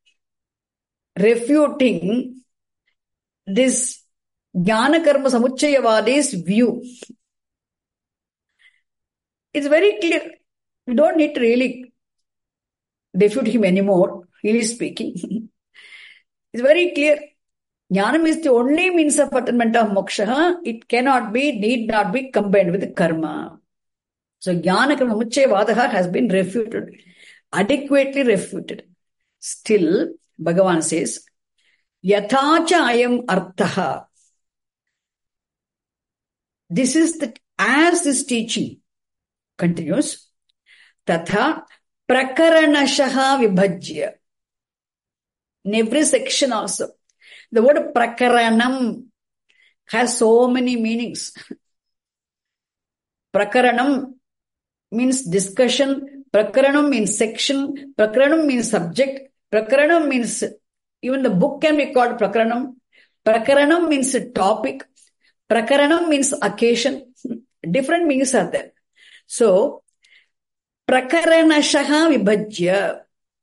refuting this jnana karma samuchayavadi's view. It's very clear. We don't need to really refute him anymore, really speaking. It's very clear. Jnanam is the only means of attainment of moksha. It cannot be, need not be combined with the karma. So jnana karma samuchayavadaha has been refuted, adequately refuted. Still, Bhagavan says, Yathacha ayam arthaha. This is the, as this teaching continues, tatha prakaranashaha vibhajya. In every section also. The word prakaranam has so many meanings. Prakaranam means discussion. Prakaranam means section. Prakaranam means subject. Prakaranam means, even the book can be called Prakaranam. Prakaranam means a topic. Prakaranam means occasion. Different meanings are there. So, Prakaranashaha vibhajya.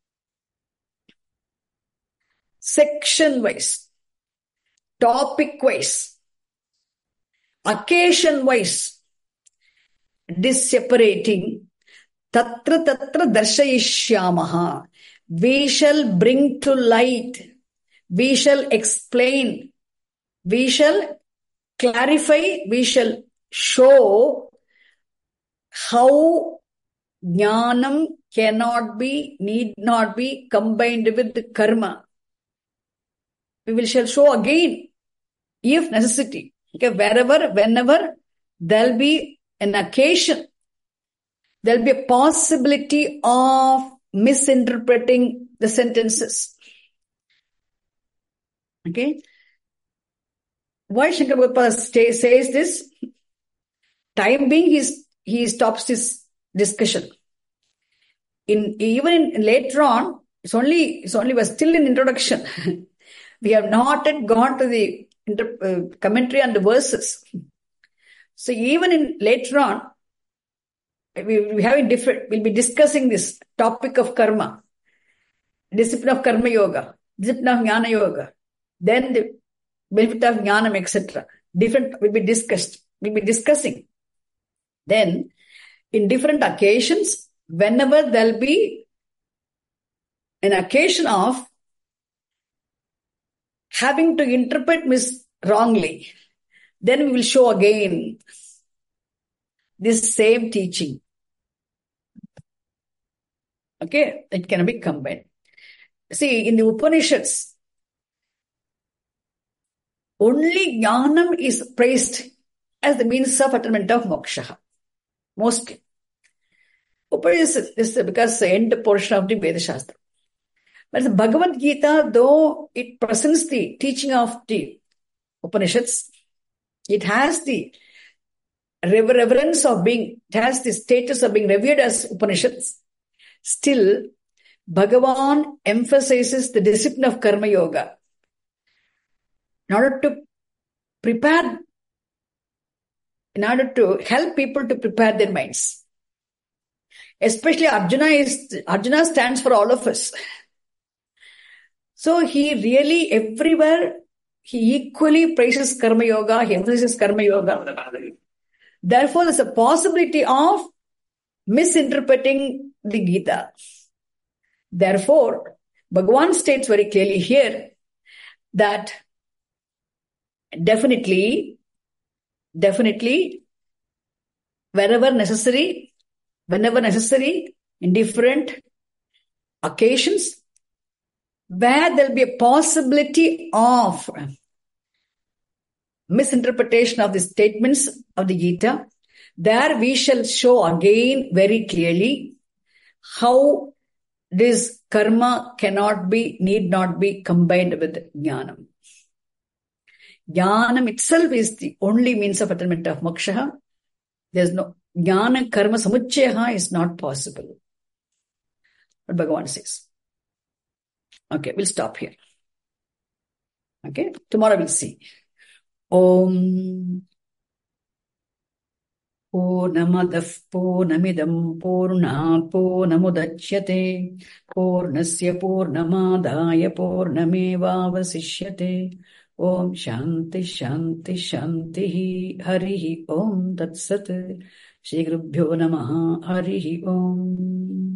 Section wise, topic wise, occasion wise, disseparating, tatra tatra darshayishyamaha. We shall bring to light, we shall explain, we shall clarify, we shall show how jnanam cannot be, need not be combined with the karma. We will shall show again, if necessity. Okay, wherever, whenever there'll be an occasion, there'll be a possibility of misinterpreting the sentences. Okay? Why Shankara Bhagavad says this? Time being, he's, he stops this discussion. In even in, later on, It's only, it's only, we're still in introduction. We have not yet gone to the inter, uh, commentary on the verses. So even in later on, we will be having different, we'll be discussing this topic of karma, discipline of karma yoga, discipline of jnana yoga, then the benefit of jnanam, et cetera. Different will be discussed. We'll be discussing. Then, in different occasions, whenever there'll be an occasion of having to interpret mis wrongly, then we will show again this same teaching. Okay, it can be combined. See, in the Upanishads, only jnanam is praised as the means of attainment of moksha. Mostly. Upanishads is because the end portion of the Veda Shastra. But the Bhagavad Gita, though it presents the teaching of the Upanishads, it has the reverence of being, it has the status of being revered as Upanishads. Still, Bhagavan emphasizes the discipline of Karma Yoga in order to prepare, in order to help people to prepare their minds. Especially Arjuna is, Arjuna stands for all of us. So he really everywhere, he equally praises Karma Yoga, he emphasizes Karma Yoga. Therefore, there's a possibility of misinterpreting the Gita. Therefore, Bhagavan states very clearly here that definitely, definitely, wherever necessary, whenever necessary, in different occasions, where there'll be a possibility of misinterpretation of the statements of the Gita, there we shall show again very clearly how this karma cannot be, need not be combined with jnanam. Jnanam itself is the only means of attainment of moksha. There's no, jnana karma samuchaya is not possible. What Bhagavan says. Okay, we'll stop here. Okay, tomorrow we'll see. Om Purnamadah Purnamidam Purnat Purnamudachyate Purnasya Purnamadaya Purnamevavasishyate. Om Shanti Shanti Shanti Harihi Om Tat Sat. Shri Gurubhyo Namaha Harihi Om.